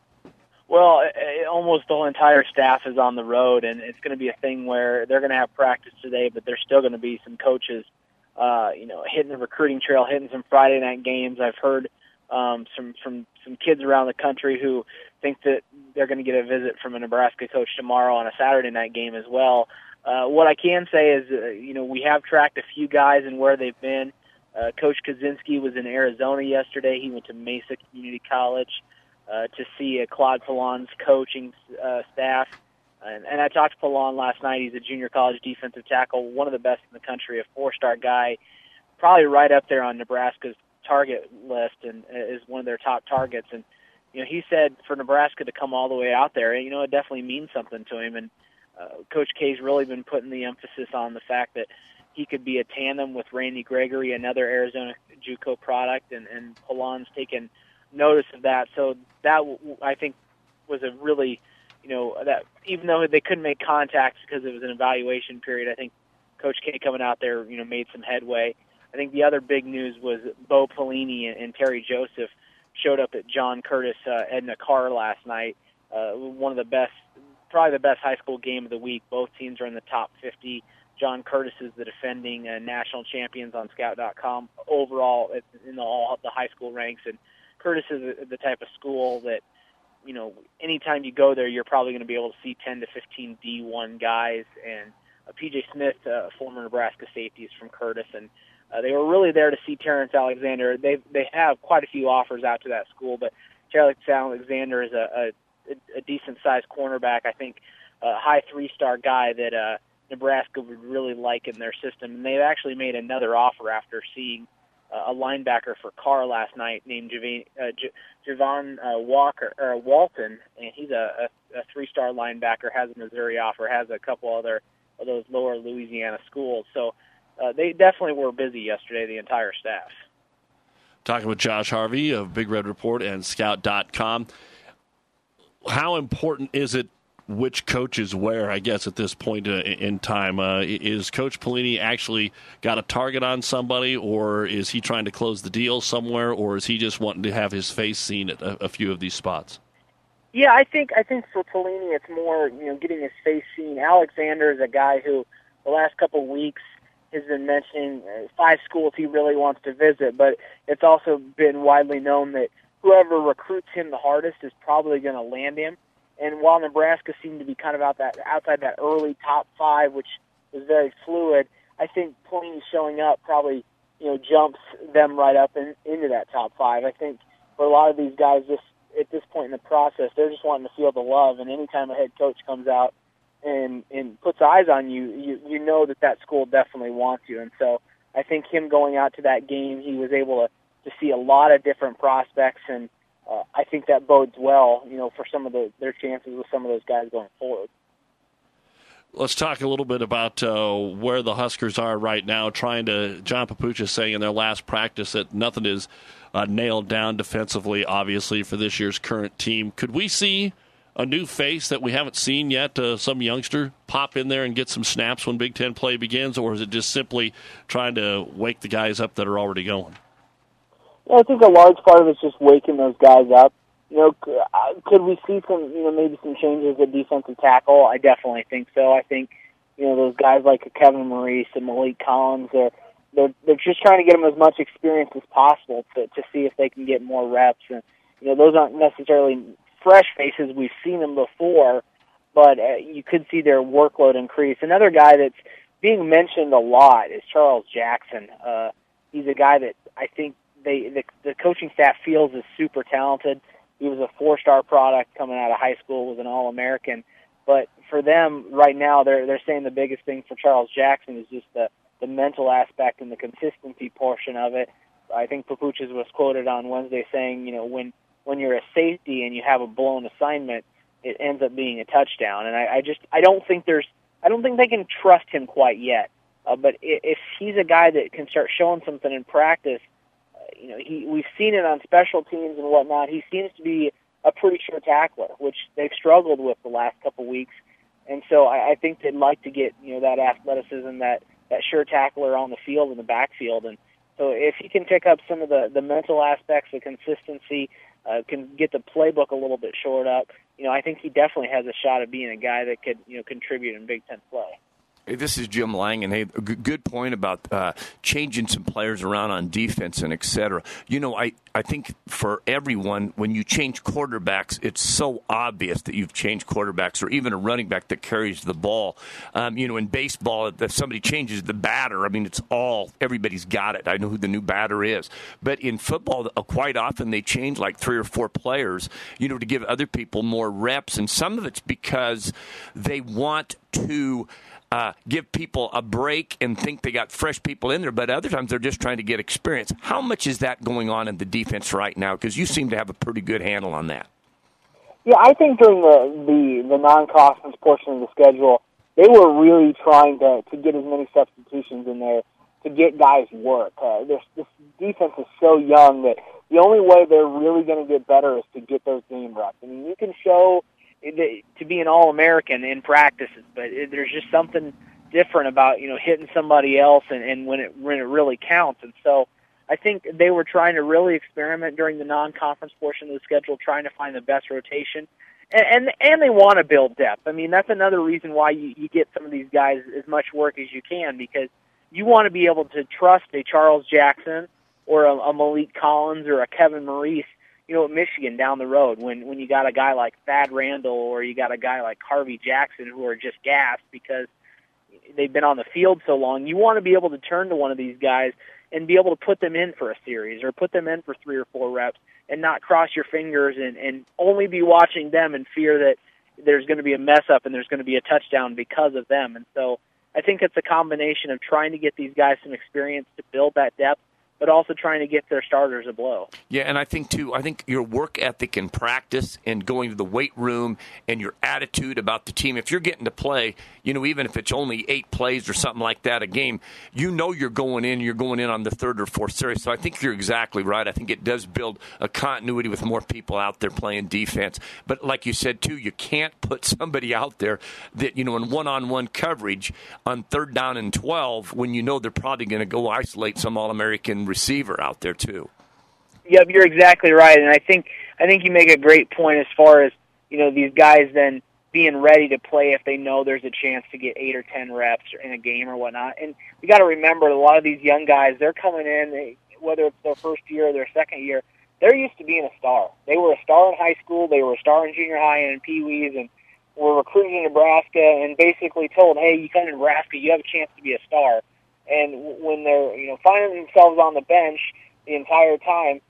Well, almost the whole entire staff is on the road, and it's going to be a thing where they're going to have practice today, but there's still going to be some coaches, hitting the recruiting trail, hitting some Friday night games. I've heard some kids around the country who think that they're going to get a visit from a Nebraska coach tomorrow on a Saturday night game as well. What I can say is, we have tracked a few guys and where they've been. Coach Kaczynski was in Arizona yesterday. He went to Mesa Community College to see Claude Pallon's coaching staff. And I talked to Pallon last night. He's a junior college defensive tackle, one of the best in the country, a four-star guy, probably right up there on Nebraska's target list and is one of their top targets. And, he said for Nebraska to come all the way out there, it definitely means something to him. And Coach K's really been putting the emphasis on the fact that he could be a tandem with Randy Gregory, another Arizona JUCO product, and Pallon's taken notice of that. So that, I think, was a really, that even though they couldn't make contacts because it was an evaluation period, I think Coach K coming out there, made some headway. I think the other big news was Bo Pelini and Terry Joseph showed up at John Curtis Edna Carr last night. One of the best, probably the best high school game of the week. Both teams are in the top 50. John Curtis is the defending national champions on Scout.com overall in all the high school ranks. And Curtis is the type of school that, anytime you go there, you're probably going to be able to see 10 to 15 D1 guys. And P.J. Smith, former Nebraska safety, is from Curtis, and they were really there to see Terrence Alexander. They have quite a few offers out to that school, but Terrence Alexander is a decent-sized cornerback. I think a high three-star guy that Nebraska would really like in their system. And they've actually made another offer after seeing a linebacker for Carr last night named Javon Walton, and he's a three-star linebacker, has a Missouri offer, has a couple other of those lower Louisiana schools. So they definitely were busy yesterday, the entire staff. Talking with Josh Harvey of Big Red Report and Scout.com. How important is it which coaches where, I guess, at this point in time? Is Coach Pelini actually got a target on somebody, or is he trying to close the deal somewhere, or is he just wanting to have his face seen at a few of these spots? Yeah, I think for Pelini it's more, getting his face seen. Alexander is a guy who the last couple of weeks has been mentioning 5 schools he really wants to visit, but it's also been widely known that whoever recruits him the hardest is probably going to land him. And while Nebraska seemed to be kind of outside that early top 5, which was very fluid, I think Pelini showing up probably jumps them right up into that top 5. I think for a lot of these guys, just at this point in the process, they're just wanting to feel the love. And anytime a head coach comes out and puts eyes on you, you know that school definitely wants you. And so I think him going out to that game, he was able to see a lot of different prospects, and I think that bodes well, for some of their chances with some of those guys going forward. Let's talk a little bit about where the Huskers are right now. John Papucha saying in their last practice that nothing is nailed down defensively, obviously, for this year's current team. Could we see a new face that we haven't seen yet, some youngster pop in there and get some snaps when Big Ten play begins, or is it just simply trying to wake the guys up that are already going? I think a large part of it's just waking those guys up. Could we see some, maybe some changes at defensive tackle? I definitely think so. I think, those guys like Kevin Maurice and Malik Collins, they're just trying to get them as much experience as possible to see if they can get more reps. And, those aren't necessarily fresh faces. We've seen them before, but you could see their workload increase. Another guy that's being mentioned a lot is Charles Jackson. He's a guy that I think the coaching staff feels is super talented. He was a 4-star product coming out of high school, was an All-American, But for them right now, they're saying the biggest thing for Charles Jackson is just the mental aspect and the consistency portion of it. I think Papuchas was quoted on Wednesday saying, when you're a safety and you have a blown assignment, it ends up being a touchdown. And I don't think they can trust him quite yet. But if he's a guy that can start showing something in practice, we've seen it on special teams and whatnot. He seems to be a pretty sure tackler, which they've struggled with the last couple weeks. And so I think they'd like to get that athleticism, that sure tackler on the field in the backfield. And so if he can pick up some of the mental aspects, the consistency, can get the playbook a little bit shored up, I think he definitely has a shot of being a guy that could contribute in Big Ten play. Hey, this is Jim Lang, and hey, a good point about changing some players around on defense and et cetera. I think for everyone, when you change quarterbacks, it's so obvious that you've changed quarterbacks, or even a running back that carries the ball. In baseball, if somebody changes the batter, everybody's got it. I know who the new batter is. But in football, quite often they change like 3 or 4 players, to give other people more reps. And some of it's because they want to give people a break and think they got fresh people in there, but other times they're just trying to get experience. How much is that going on in the defense right now? Because you seem to have a pretty good handle on that. Yeah, I think during the non-conference portion of the schedule, they were really trying to get as many substitutions in there to get guys work. This defense is so young that the only way they're really going to get better is to get those game reps. I mean, you can show to be an All-American in practices, but there's just something different about hitting somebody else and when it really counts. And so I think they were trying to really experiment during the non-conference portion of the schedule, trying to find the best rotation, and they want to build depth. I mean, that's another reason why you get some of these guys as much work as you can, because you want to be able to trust a Charles Jackson or a Malik Collins or a Kevin Maurice at Michigan down the road, when you got a guy like Thad Randall or you got a guy like Harvey Jackson who are just gassed because they've been on the field so long. You want to be able to turn to one of these guys and be able to put them in for a series or put them in for 3 or 4 reps and not cross your fingers and only be watching them and fear that there's going to be a mess up and there's going to be a touchdown because of them. And so I think it's a combination of trying to get these guys some experience to build that depth, but also trying to get their starters a blow. Yeah, and I think your work ethic and practice and going to the weight room and your attitude about the team, if you're getting to play, even if it's only 8 plays or something like that a game, you're going in on the 3rd or 4th series. So I think you're exactly right. I think it does build a continuity with more people out there playing defense. But like you said, too, you can't put somebody out there that, in one-on-one coverage on 3rd down and 12 when they're probably going to go isolate some All-American receiver out there too. Yep, you're exactly right, and I think you make a great point as far as these guys then being ready to play if they know there's a chance to get 8 or 10 reps in a game or whatnot. And we got to remember a lot of these young guys, they're coming in, whether it's their first year or their second year, they're used to being a star. They were a star in high school, they were a star in junior high and in Pee-wees, and were recruited in Nebraska and basically told, hey, you come to Nebraska, you have a chance to be a star. And when they're finding themselves on the bench the entire time,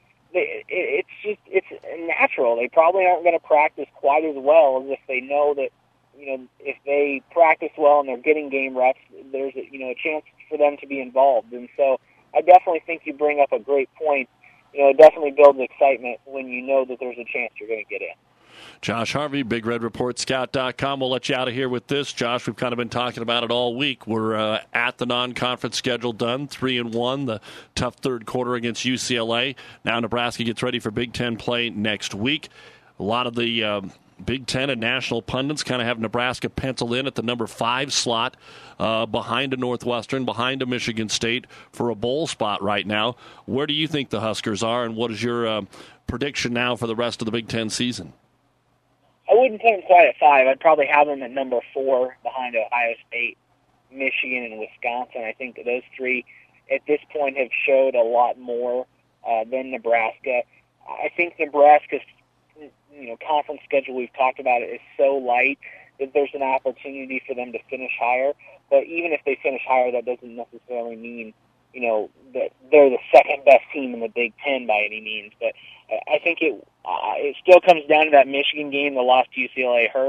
it's natural. They probably aren't going to practice quite as well as if they know that if they practice well and they're getting game reps, there's a chance for them to be involved. And so I definitely think you bring up a great point. It definitely builds excitement when you know that there's a chance you're going to get in. Josh Harvey, BigRedReportScout.com. We'll let you out of here with this. Josh, we've kind of been talking about it all week. We're at the non-conference schedule done, 3-1, the tough third quarter against UCLA. Now Nebraska gets ready for Big Ten play next week. A lot of the Big Ten and national pundits kind of have Nebraska penciled in at the number 5 slot behind a Northwestern, behind a Michigan State for a bowl spot right now. Where do you think the Huskers are, and what is your prediction now for the rest of the Big Ten season? I wouldn't put them quite at 5. I'd probably have them at number 4 behind Ohio State, Michigan, and Wisconsin. I think that those 3 at this point have showed a lot more than Nebraska. I think Nebraska's conference schedule, we've talked about it, is so light that there's an opportunity for them to finish higher. But even if they finish higher, that doesn't necessarily mean that they're the second best team in the Big Ten by any means. But I think it still comes down to that Michigan game. The loss to UCLA hurt.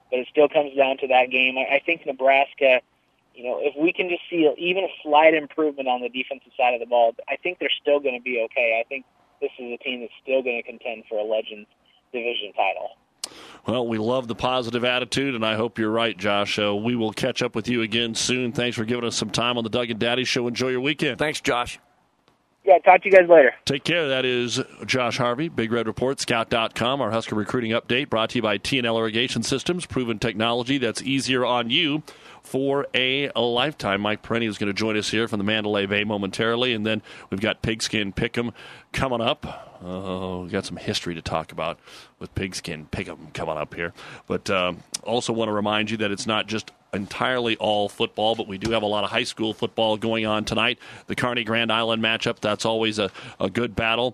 but it still comes down to that game. I think Nebraska, if we can just see even a slight improvement on the defensive side of the ball, I think they're still going to be okay. I think this is a team that's still going to contend for a Legends Division title. Well, we love the positive attitude, and I hope you're right, Josh. We will catch up with you again soon. Thanks for giving us some time on the Doug and Daddy Show. Enjoy your weekend. Thanks, Josh. Yeah, talk to you guys later. Take care. That is Josh Harvey, Big Red Report, Scout.com, our Husker recruiting update brought to you by T&L Irrigation Systems, proven technology that's easier on you for a lifetime. Mike Perenni is going to join us here from the Mandalay Bay momentarily, and then we've got Pigskin Pick'em coming up. We've got some history to talk about with Pigskin Pick'em coming up here. But also want to remind you that it's not just entirely all football, but we do have a lot of high school football going on tonight. The Kearney-Grand Island matchup, that's always a good battle.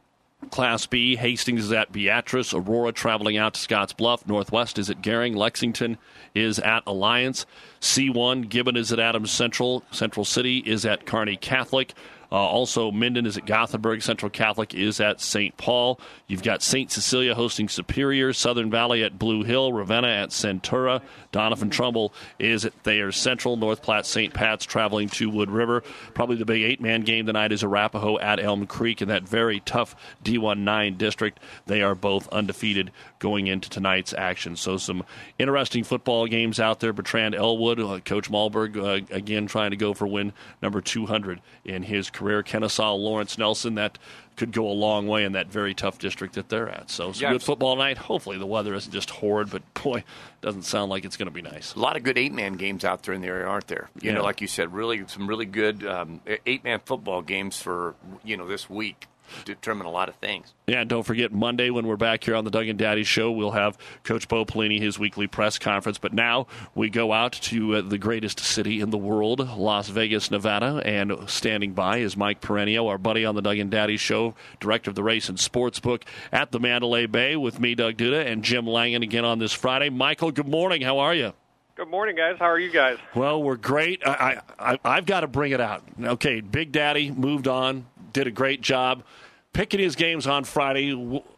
Class B, Hastings is at Beatrice, Aurora traveling out to Scotts Bluff, Northwest is at Gering, Lexington is at Alliance, C1, Gibbon is at Adams Central, Central City is at Kearney Catholic. Also, Minden is at Gothenburg. Central Catholic is at St. Paul. You've got St. Cecilia hosting Superior. Southern Valley at Blue Hill. Ravenna at Centura. Doniphan-Trumbull is at Thayer Central. North Platte St. Pat's traveling to Wood River. Probably the big 8-man game tonight is Arapahoe at Elm Creek in that very tough D1-9 district. They are both undefeated going into tonight's action. So some interesting football games out there. Bertrand Elwood, Coach Malberg, again trying to go for win number 200 in his career. Kennesaw, Lawrence Nelson, that could go a long way in that very tough district that they're at. So some good football night. Hopefully the weather isn't just horrid, but boy, doesn't sound like it's going to be nice. A lot of good 8-man games out there in the area, aren't there? You know, like you said, some really good 8-man football games for, this week. Determine a lot of things. Yeah, and don't forget Monday when we're back here on the Doug and Daddy Show, we'll have Coach Bo Pelini, his weekly press conference. But now we go out to the greatest city in the world, Las Vegas, Nevada, and standing by is Mike Perenio, our buddy on the Doug and Daddy Show, director of the Race and Sportsbook at the Mandalay Bay, with me, Doug Duda, and Jim Langen again on this Friday. Michael, good morning. How are you? Good morning, guys. How are you guys? Well, we're great. I've got to bring it out. Okay, Big Daddy moved on, did a great job. Picking his games on Friday,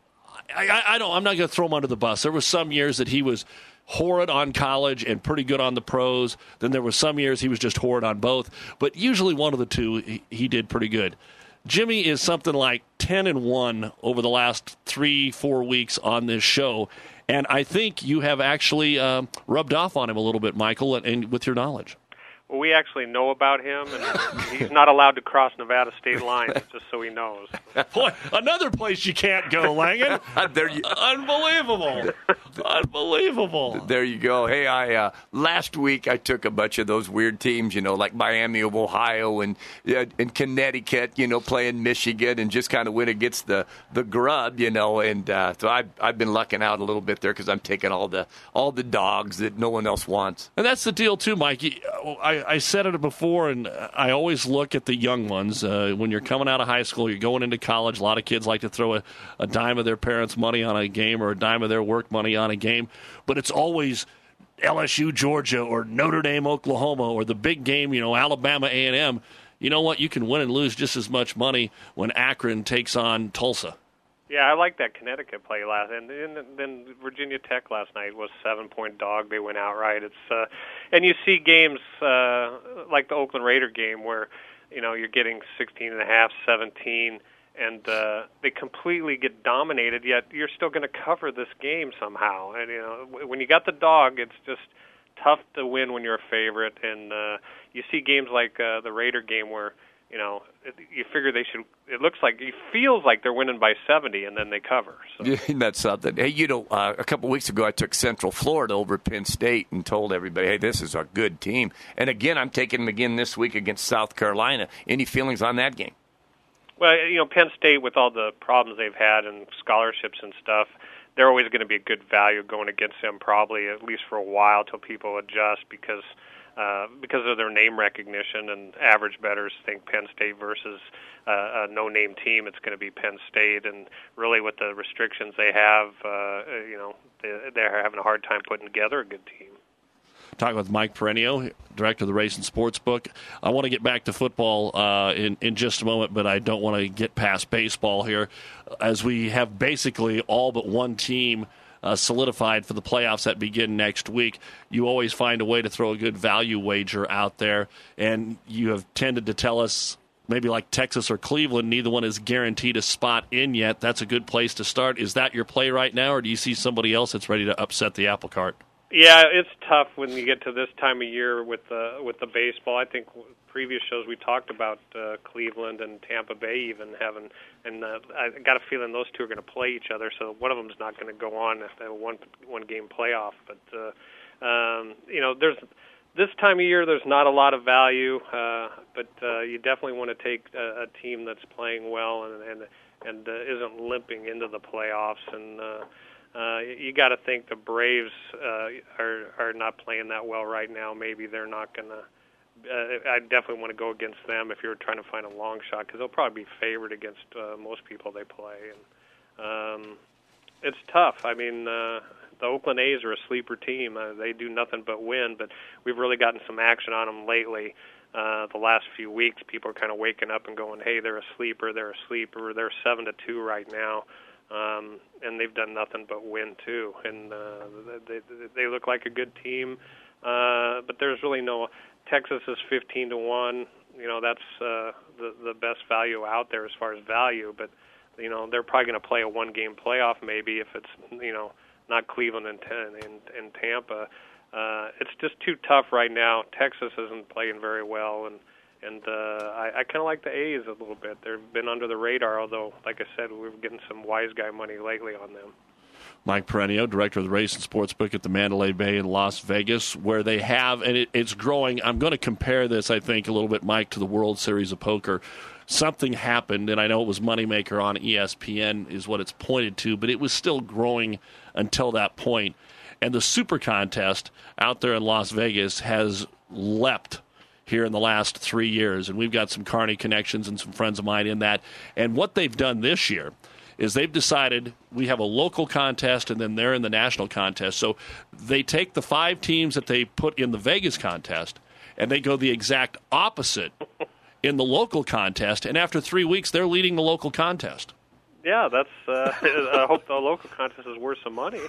I'm not going to throw him under the bus. There were some years that he was horrid on college and pretty good on the pros. Then there were some years he was just horrid on both. But usually one of the two, he did pretty good. Jimmy is something like 10-1 over the last 3-4 weeks on this show. And I think you have actually rubbed off on him a little bit, Michael, and with your knowledge. Well, we actually know about him, and he's not allowed to cross Nevada state lines, just so he knows. Boy, another place you can't go, Langen. Unbelievable. Unbelievable. There you go. Hey, last week I took a bunch of those weird teams, like Miami of Ohio and Connecticut, playing Michigan, and just kind of went against the grub, and so I've been lucking out a little bit there because I'm taking all the dogs that no one else wants. And that's the deal, too, Mikey. I said it before, and I always look at the young ones. When you're coming out of high school, you're going into college. A lot of kids like to throw a dime of their parents' money on a game or a dime of their work money on a game. But it's always LSU, Georgia, or Notre Dame, Oklahoma, or the big game, Alabama, A&M. You know what? You can win and lose just as much money when Akron takes on Tulsa. Yeah, I like that Connecticut play last, and then Virginia Tech last night was 7-point dog. They went outright. It's and you see games like the Oakland Raider game where you're getting 16.5, 17, and they completely get dominated. Yet you're still going to cover this game somehow. And when you got the dog, it's just tough to win when you're a favorite. And you see games like the Raider game where you figure they should. It feels like they're winning by 70, and then they cover. So. Yeah, that's something. Hey, a couple weeks ago I took Central Florida over at Penn State and told everybody, hey, this is a good team. And again, I'm taking them again this week against South Carolina. Any feelings on that game? Well, Penn State, with all the problems they've had and scholarships and stuff, they're always going to be a good value going against them, probably at least for a while till people adjust because of their name recognition, and average bettors think Penn State versus a no-name team, it's going to be Penn State. And really with the restrictions they have, they're having a hard time putting together a good team. Talking with Mike Perenio, director of the Race and Sportsbook. I want to get back to football in just a moment, but I don't want to get past baseball here, as we have basically all but one team solidified for the playoffs that begin next week, you always find a way to throw a good value wager out there. And you have tended to tell us, maybe like Texas or Cleveland, neither one is guaranteed a spot in yet. That's a good place to start. Is that your play right now, or do you see somebody else that's ready to upset the apple cart? Yeah, it's tough when you get to this time of year with the baseball. I think previous shows we talked about Cleveland and Tampa Bay even having, and I got a feeling those two are going to play each other. So one of them's not going to go on if they have a one game playoff. But there's this time of year there's not a lot of value, but you definitely want to take a team that's playing well and isn't limping into the playoffs and. You got to think the Braves are not playing that well right now. Maybe they're not going to. I definitely want to go against them if you're trying to find a long shot because they'll probably be favored against most people they play. And it's tough. I mean, the Oakland A's are a sleeper team. They do nothing but win, but we've really gotten some action on them lately. The last few weeks, people are kind of waking up and going, "Hey, they're a sleeper. They're a sleeper. They're 7-2 right now." And they've done nothing but win too, and they look like a good team. But there's really no. Texas is 15-1. That's the best value out there as far as value. But they're probably going to play a one-game playoff maybe if it's not Cleveland and Tampa. It's just too tough right now. Texas isn't playing very well, and I kind of like the A's a little bit. They've been under the radar, although, like I said, we're getting some wise guy money lately on them. Mike Perenio, director of the Race and Sportsbook at the Mandalay Bay in Las Vegas, where they have, and it's growing. I'm going to compare this, I think, a little bit, Mike, to the World Series of Poker. Something happened, and I know it was Moneymaker on ESPN is what it's pointed to, but it was still growing until that point. And the Super Contest out there in Las Vegas has leapt here in the last 3 years, and we've got some Kearney connections and some friends of mine in that. And what they've done this year is they've decided we have a local contest and then they're in the national contest. So they take the 5 teams that they put in the Vegas contest and they go the exact opposite in the local contest, and after 3 weeks they're leading the local contest. Yeah, that's. I hope the local contest is worth some money.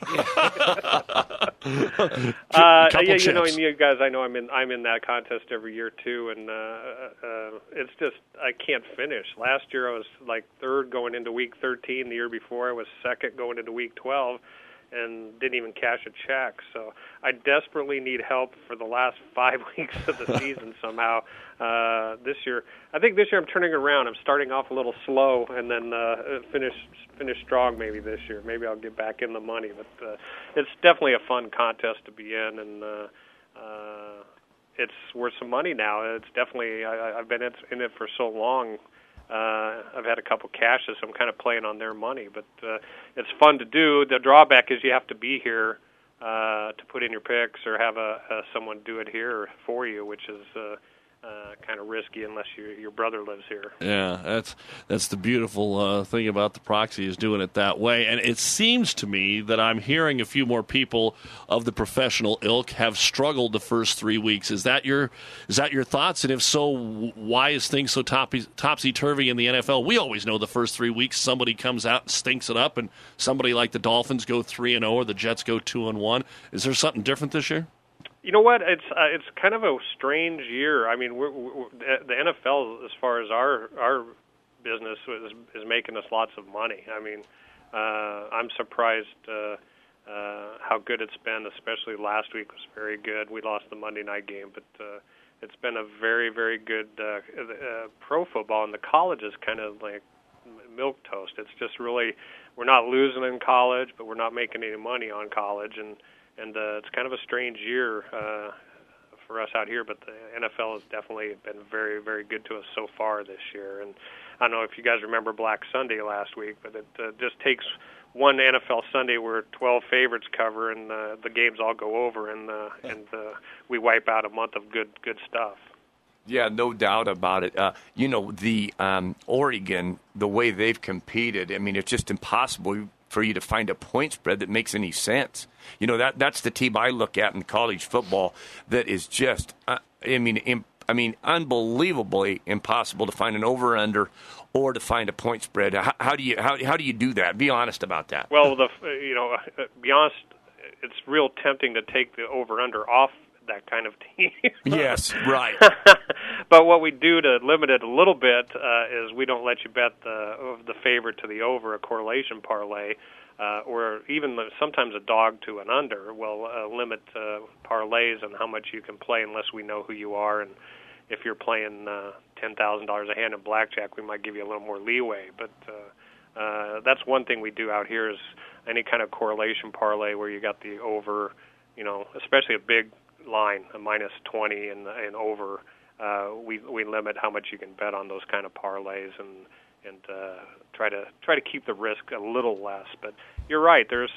You guys, I know I'm in that contest every year too, and it's just I can't finish. Last year I was like third going into week 13. The year before I was second going into week 12, and didn't even cash a check. So I desperately need help for the last 5 weeks of the season somehow. This year, I think this year I'm turning around. I'm starting off a little slow and then finish strong maybe this year. Maybe I'll get back in the money. But it's definitely a fun contest to be in, and it's worth some money now. It's definitely I've been in it for so long. I've had a couple cashes, so I'm kind of playing on their money. But it's fun to do. The drawback is you have to be here to put in your picks or have someone do it here for you, which is kind of risky unless your brother lives here. Yeah, that's the beautiful thing about the proxy is doing it that way. And it seems to me that I'm hearing a few more people of the professional ilk have struggled the first 3 weeks. Is that your thoughts? And if so, why is things so topsy-turvy in the NFL? We always know the first 3 weeks somebody comes out and stinks it up, and somebody like the Dolphins go 3-0 or the Jets go 2-1. Is there something different this year? You know what? It's kind of a strange year. I mean, the NFL, as far as our business, is making us lots of money. I mean, I'm surprised how good it's been. Especially last week was very good. We lost the Monday night game, but it's been a very, very good pro football. And the college is kind of like milquetoast. It's just really we're not losing in college, but we're not making any money on college, and it's kind of a strange year for us out here, but the NFL has definitely been very, very good to us so far this year. And I don't know if you guys remember Black Sunday last week, but it just takes one NFL Sunday where 12 favorites cover and the games all go over, and we wipe out a month of good stuff. Yeah, no doubt about it. The Oregon, the way they've competed, I mean, it's just impossible for you to find a point spread that makes any sense. That's the team I look at in college football that is just, I mean, unbelievably impossible to find an over/under or to find a point spread. How do you do that? Be honest about that. Well, be honest, it's real tempting to take the over/under off that kind of team. Yes, right. But what we do to limit it a little bit is we don't let you bet the favorite to the over, a correlation parlay, or even sometimes a dog to an under. We'll limit parlays and how much you can play unless we know who you are. And if you're playing $10,000 a hand in blackjack, we might give you a little more leeway. But that's one thing we do out here is any kind of correlation parlay where you got the over, especially a big line, a -20 and over. We limit how much you can bet on those kind of parlays and try to keep the risk a little less. But you're right. There's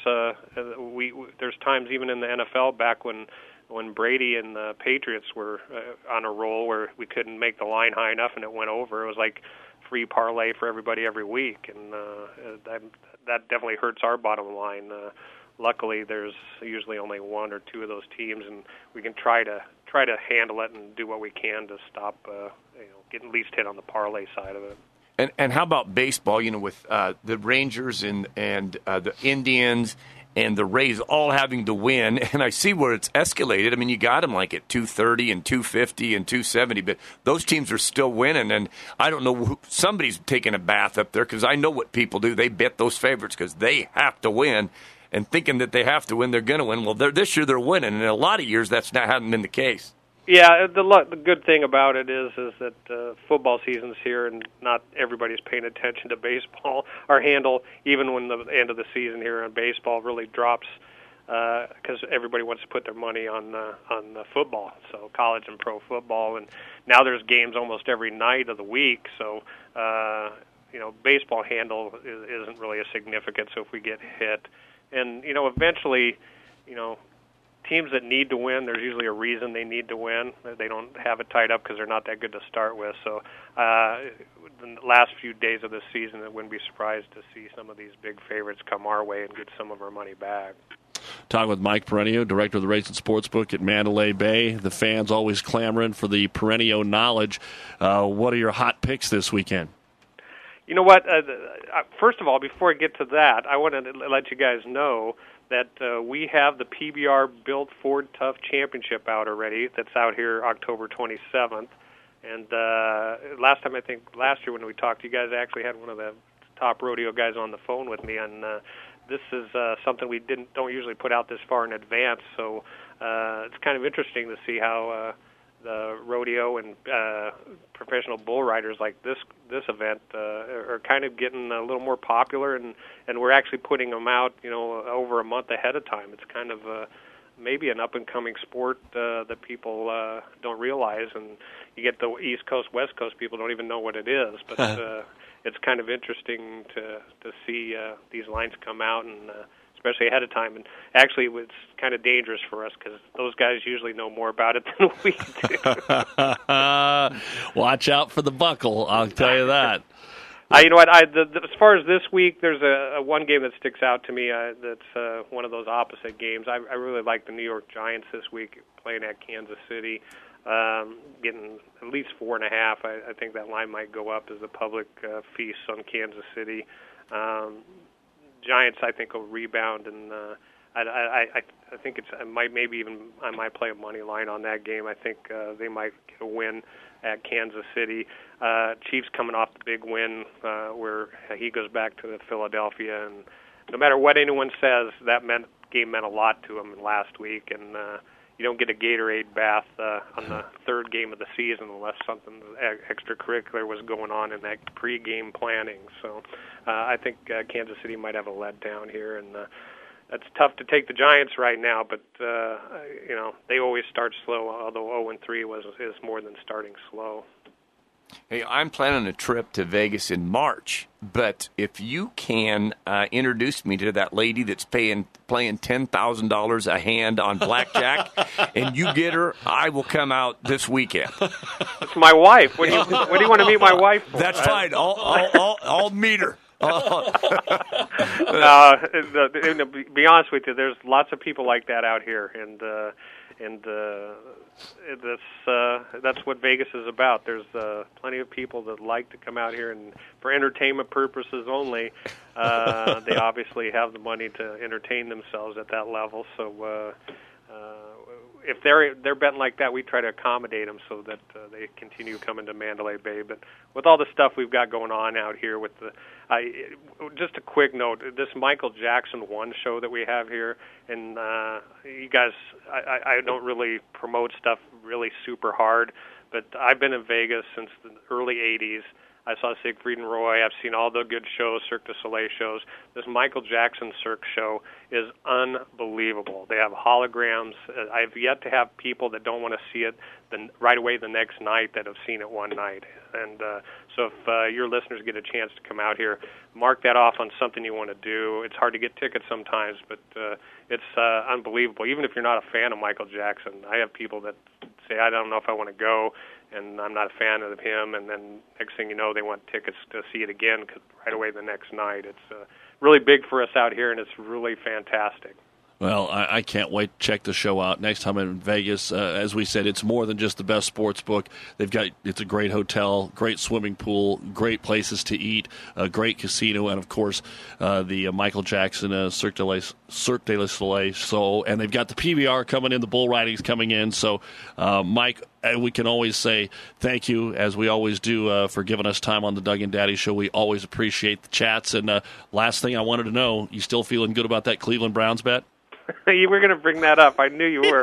times even in the NFL back when Brady and the Patriots were on a roll where we couldn't make the line high enough and it went over. It was like free parlay for everybody every week, and that definitely hurts our bottom line. Luckily, there's usually only one or two of those teams, and we can try to handle it and do what we can to stop, getting at least hit on the parlay side of it. And how about baseball? With the Rangers and the Indians and the Rays all having to win, and I see where it's escalated. I mean, you got them like at 230 and 250 and 270, but those teams are still winning, and I don't know somebody's taking a bath up there because I know what people do. They bet those favorites because they have to win. And thinking that they have to win, they're going to win. Well, this year they're winning, and in a lot of years that's hasn't been the case. Yeah, the good thing about it is that football season's here, and not everybody's paying attention to baseball. Our handle, even when the end of the season here on baseball, really drops because everybody wants to put their money on football, so college and pro football. And now there's games almost every night of the week, so baseball handle isn't really as significant. So if we get hit. And, eventually, teams that need to win, there's usually a reason they need to win. They don't have it tied up because they're not that good to start with. So the last few days of the season, I wouldn't be surprised to see some of these big favorites come our way and get some of our money back. Talking with Mike Perenio, director of the Race and Sportsbook at Mandalay Bay. The fans always clamoring for the Perenio knowledge. What are your hot picks this weekend? You know what? First of all, before I get to that, I want to let you guys know that we have the PBR Built Ford Tough Championship out already. That's out here October 27th. And last year when we talked, you guys actually had one of the top rodeo guys on the phone with me. And this is something we don't usually put out this far in advance. So it's kind of interesting to see how the rodeo and professional bull riders like this event are kind of getting a little more popular, and we're actually putting them out, over a month ahead of time. It's kind of maybe an up-and-coming sport that people don't realize, and you get the East Coast, West Coast people don't even know what it is, but it's kind of interesting to see these lines come out, and especially ahead of time. And actually, it's kind of dangerous for us because those guys usually know more about it than we do. Watch out for the buckle, I'll tell you that. You know what? As far as this week, there's a one game that sticks out to me. That's one of those opposite games. I really like the New York Giants this week playing at Kansas City, getting at least 4.5. I think that line might go up as the public feasts on Kansas City. Giants, I think, will rebound, and I think I might play a money line on that game. I think they might get a win at Kansas City. Chiefs coming off the big win where he goes back to Philadelphia, and no matter what anyone says, that game meant a lot to him last week, and you don't get a Gatorade bath on the third game of the season unless something extracurricular was going on in that pre-game planning. So I think Kansas City might have a letdown here, and it's tough to take the Giants right now, but they always start slow, although 0-3 is more than starting slow. Hey, I'm planning a trip to Vegas in March, but if you can introduce me to that lady that's playing $10,000 a hand on blackjack, and you get her, I will come out this weekend. It's my wife. What do you want to meet my wife for? That's fine. I'll meet her. Be honest with you, there's lots of people like that out here, and that's what Vegas is about. There's plenty of people that like to come out here and for entertainment purposes only. They obviously have the money to entertain themselves at that level. So if they're betting like that, we try to accommodate them so that they continue coming to Mandalay Bay. But with all the stuff we've got going on out here, with just a quick note, this Michael Jackson 1 show that we have here, and you guys, I don't really promote stuff really super hard, but I've been in Vegas since the early 80s. I saw Siegfried and Roy. I've seen all the good shows, Cirque du Soleil shows. This Michael Jackson Cirque show is unbelievable. They have holograms. I've yet to have people that don't want to see it right away the next night that have seen it one night. And so if your listeners get a chance to come out here, mark that off on something you want to do. It's hard to get tickets sometimes, but it's unbelievable. Even if you're not a fan of Michael Jackson, I have people that say, I don't know if I want to go, and I'm not a fan of him, and then next thing you know, they want tickets to see it again right away the next night. It's really big for us out here, and it's really fantastic. Well, I can't wait to check the show out next time I'm in Vegas. As we said, it's more than just the best sports book. It's a great hotel, great swimming pool, great places to eat, a great casino, and of course the Michael Jackson Cirque du Soleil show. And they've got the PBR coming in, the bull riding's coming in. So, Mike, we can always say thank you, as we always do, for giving us time on the Doug and Daddy Show. We always appreciate the chats. And last thing I wanted to know, you still feeling good about that Cleveland Browns bet? You were going to bring that up. I knew you were.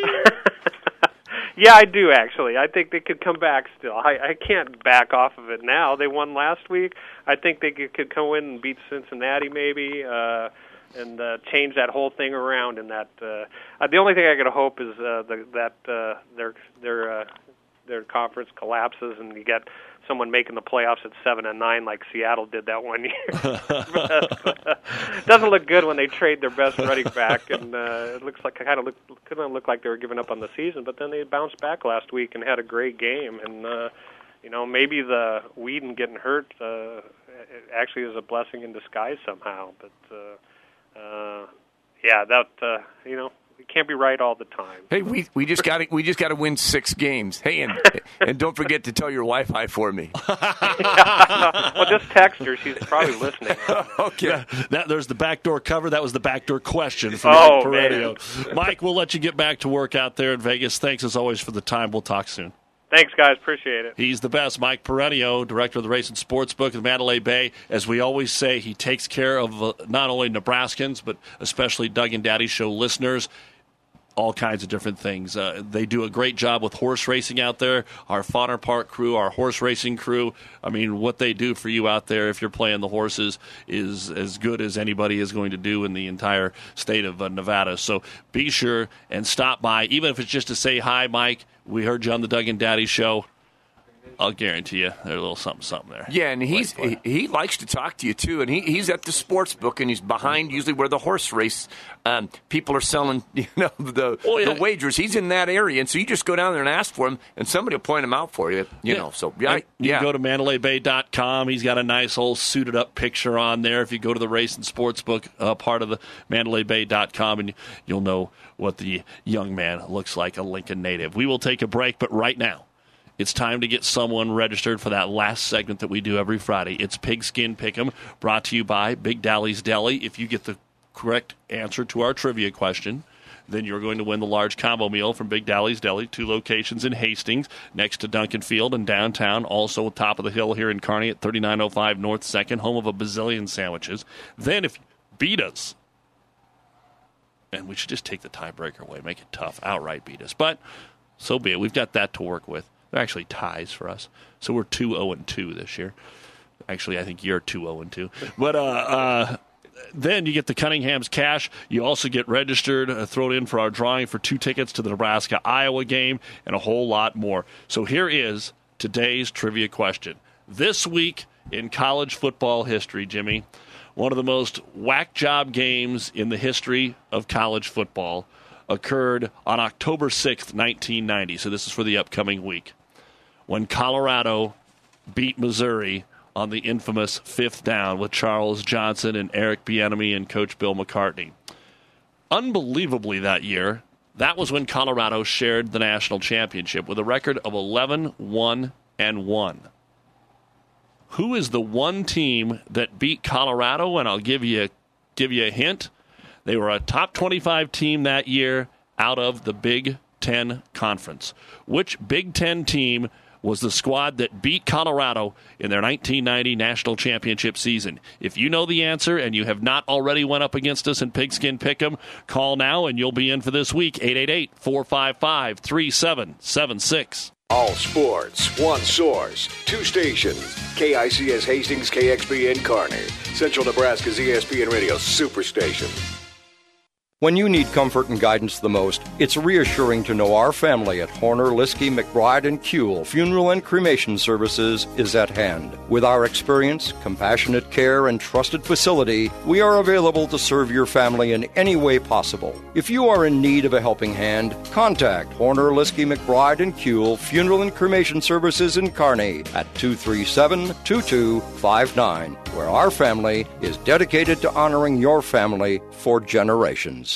Yeah, I do, actually. I think they could come back still. I can't back off of it now. They won last week. I think they could come in and beat Cincinnati maybe and change that whole thing around. And that the only thing I could hope is that their conference collapses and you get someone making the playoffs at 7-9 like Seattle did that one year. But, doesn't look good when they trade their best running back, and it looks like couldn't look like they were giving up on the season. But then they bounced back last week and had a great game, and maybe the Whedon getting hurt actually is a blessing in disguise somehow. But it can't be right all the time. Hey, we just got to win 6 games. Hey, and don't forget to tell your wife hi for me. Well, just text her. She's probably listening. Okay. There's the backdoor cover. That was the backdoor question from Mike Peredio. Mike, we'll let you get back to work out there in Vegas. Thanks as always for the time. We'll talk soon. Thanks, guys. Appreciate it. He's the best. Mike Peredio, director of the Race and Sportsbook at the Mandalay Bay. As we always say, he takes care of not only Nebraskans, but especially Doug and Daddy Show listeners. All kinds of different things. They do a great job with horse racing out there. Our Fodder Park crew, our horse racing crew, I mean, what they do for you out there if you're playing the horses is as good as anybody is going to do in the entire state of Nevada. So be sure and stop by, even if it's just to say hi, Mike. We heard you on the Doug and Daddy Show. I'll guarantee you there's a little something there. Yeah, and he likes to talk to you, too. And he's at the sports book, and he's behind usually where the horse race people are selling the wagers. He's in that area, and so you just go down there and ask for him, and somebody will point him out for you. You know, so you can go to MandalayBay.com. He's got a nice old suited-up picture on there. If you go to the Race and Sportsbook part of the MandalayBay.com, and you'll know what the young man looks like, a Lincoln native. We will take a break, but right now, it's time to get someone registered for that last segment that we do every Friday. It's Pigskin Pick'em, brought to you by Big Dally's Deli. If you get the correct answer to our trivia question, then you're going to win the large combo meal from Big Dally's Deli, 2 locations in Hastings, next to Duncan Field and downtown, also top of the hill here in Kearney at 3905 North 2nd, home of a bazillion sandwiches. Then if you beat us, and we should just take the tiebreaker away, make it tough, outright beat us. But so be it. We've got that to work with. They're actually ties for us. So we're 2-0-2 this year. Actually, I think you're 2-0-2. But then you get the Cunningham's cash. You also get registered, thrown in for our drawing for 2 tickets to the Nebraska-Iowa game, and a whole lot more. So here is today's trivia question. This week in college football history, Jimmy, one of the most whack job games in the history of college football occurred on October 6th, 1990. So this is for the upcoming week, when Colorado beat Missouri on the infamous 5th down with Charles Johnson and Eric Bieniemy and Coach Bill McCartney. Unbelievably that year, That was when Colorado shared the national championship with a record of 11-1-1. Who is the one team that beat Colorado? And I'll give you a hint. They were a top 25 team that year out of the Big Ten Conference. Which Big Ten team was the squad that beat Colorado in their 1990 national championship season? If you know the answer and you have not already went up against us in Pigskin Pick'em, call now and you'll be in for this week. 888-455-3776. All sports, one source, two stations. KICS Hastings, KXPN Kearney. Central Nebraska's ESPN Radio Superstation. When you need comfort and guidance the most, it's reassuring to know our family at Horner, Liskey, McBride, and Kuehl Funeral and Cremation Services is at hand. With our experience, compassionate care, and trusted facility, we are available to serve your family in any way possible. If you are in need of a helping hand, contact Horner, Liskey, McBride, and Kuehl Funeral and Cremation Services in Kearney at 237-2259, where our family is dedicated to honoring your family for generations.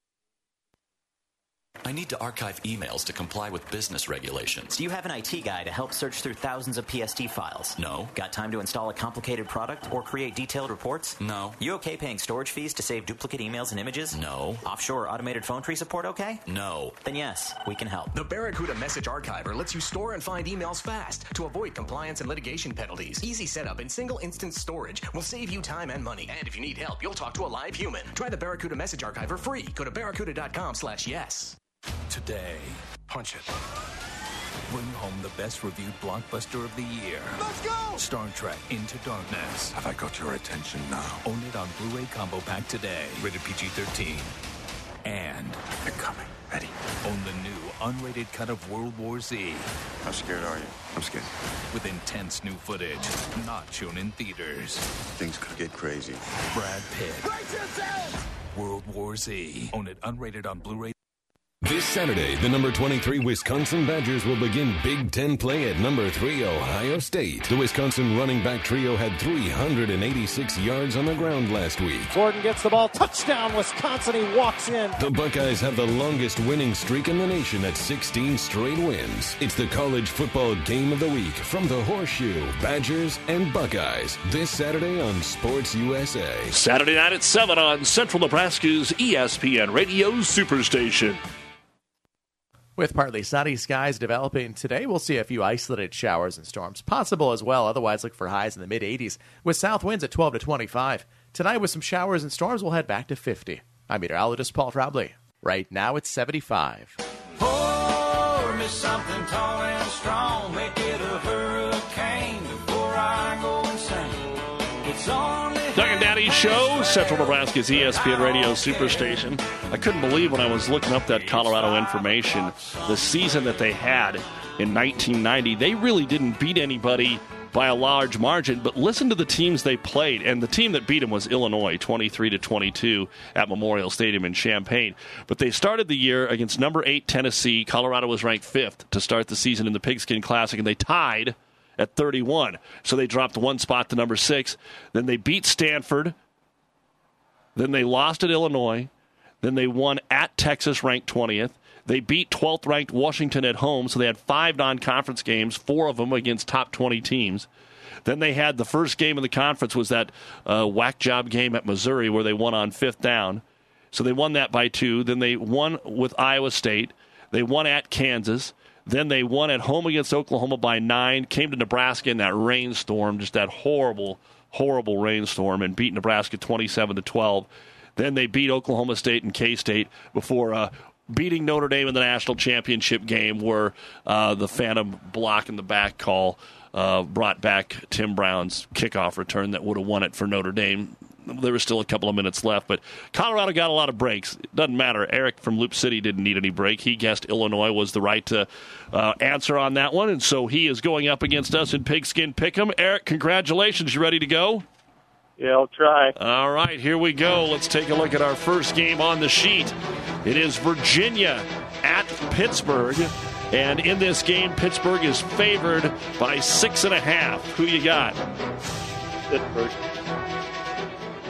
I need to archive emails to comply with business regulations. Do you have an IT guy to help search through thousands of PSD files? No. Got time to install a complicated product or create detailed reports? No. You okay paying storage fees to save duplicate emails and images? No. Offshore automated phone tree support okay? No. Then yes, we can help. The Barracuda Message Archiver lets you store and find emails fast to avoid compliance and litigation penalties. Easy setup and single instance storage will save you time and money. And if you need help, you'll talk to a live human. Try the Barracuda Message Archiver free. Go to barracuda.com/yes. Today, punch it. Bring home the best reviewed blockbuster of the year. Let's go! Star Trek Into Darkness. Have I got your attention now? Own it on Blu-ray Combo Pack today. Rated PG-13. And they're coming. Ready? Own the new unrated cut of World War Z. How scared are you? I'm scared. With intense new footage, not shown in theaters. Things could get crazy. Brad Pitt. World War Z. Own it unrated on Blu-ray. This Saturday, the number 23 Wisconsin Badgers will begin Big Ten play at number 3 Ohio State. The Wisconsin running back trio had 386 yards on the ground last week. Gordon gets the ball. Touchdown, Wisconsin. He walks in. The Buckeyes have the longest winning streak in the nation at 16 straight wins. It's the college football game of the week from the Horseshoe, Badgers, and Buckeyes. This Saturday on Sports USA. Saturday night at 7 on Central Nebraska's ESPN Radio Superstation. With partly sunny skies developing today, we'll see a few isolated showers and storms possible as well. Otherwise, look for highs in the mid-80s with south winds at 12 to 25. Tonight, with some showers and storms, we'll head back to 50. I'm meteorologist Paul Trombley. Right now, it's 75. Pour me something tall and strong, make it a hurricane before I go insane. It's only Doug and Daddy Show, Central Nebraska's ESPN Radio Superstation. I couldn't believe when I was looking up that Colorado information, the season that they had in 1990. They really didn't beat anybody by a large margin, but listen to the teams they played. And the team that beat them was Illinois, 23-22 at Memorial Stadium in Champaign. But they started the year against number 8 Tennessee. Colorado was ranked 5th to start the season in the Pigskin Classic, and they tied at 31. So they dropped one spot to number 6. Then they beat Stanford. Then they lost at Illinois. Then they won at Texas, ranked 20th. They beat 12th ranked Washington at home, so they had 5 non-conference games, 4 of them against top 20 teams. Then they had the first game of the conference was that whack job game at Missouri where they won on 5th down. So they won that by 2. Then they won with Iowa State. They won at Kansas. Then they won at home against Oklahoma by 9, came to Nebraska in that rainstorm, just that horrible, horrible rainstorm, and beat Nebraska 27-12. Then they beat Oklahoma State and K-State before beating Notre Dame in the national championship game where the phantom block in the back call brought back Tim Brown's kickoff return that would have won it for Notre Dame. There was still a couple of minutes left, but Colorado got a lot of breaks. It doesn't matter. Eric from Loop City didn't need any break. He guessed Illinois was the right answer on that one, and so he is going up against us in Pigskin Pick'em. Eric, congratulations. You ready to go? Yeah, I'll try. All right, here we go. Let's take a look at our first game on the sheet. It is Virginia at Pittsburgh, and in this game, Pittsburgh is favored by 6.5. Who you got? Pittsburgh.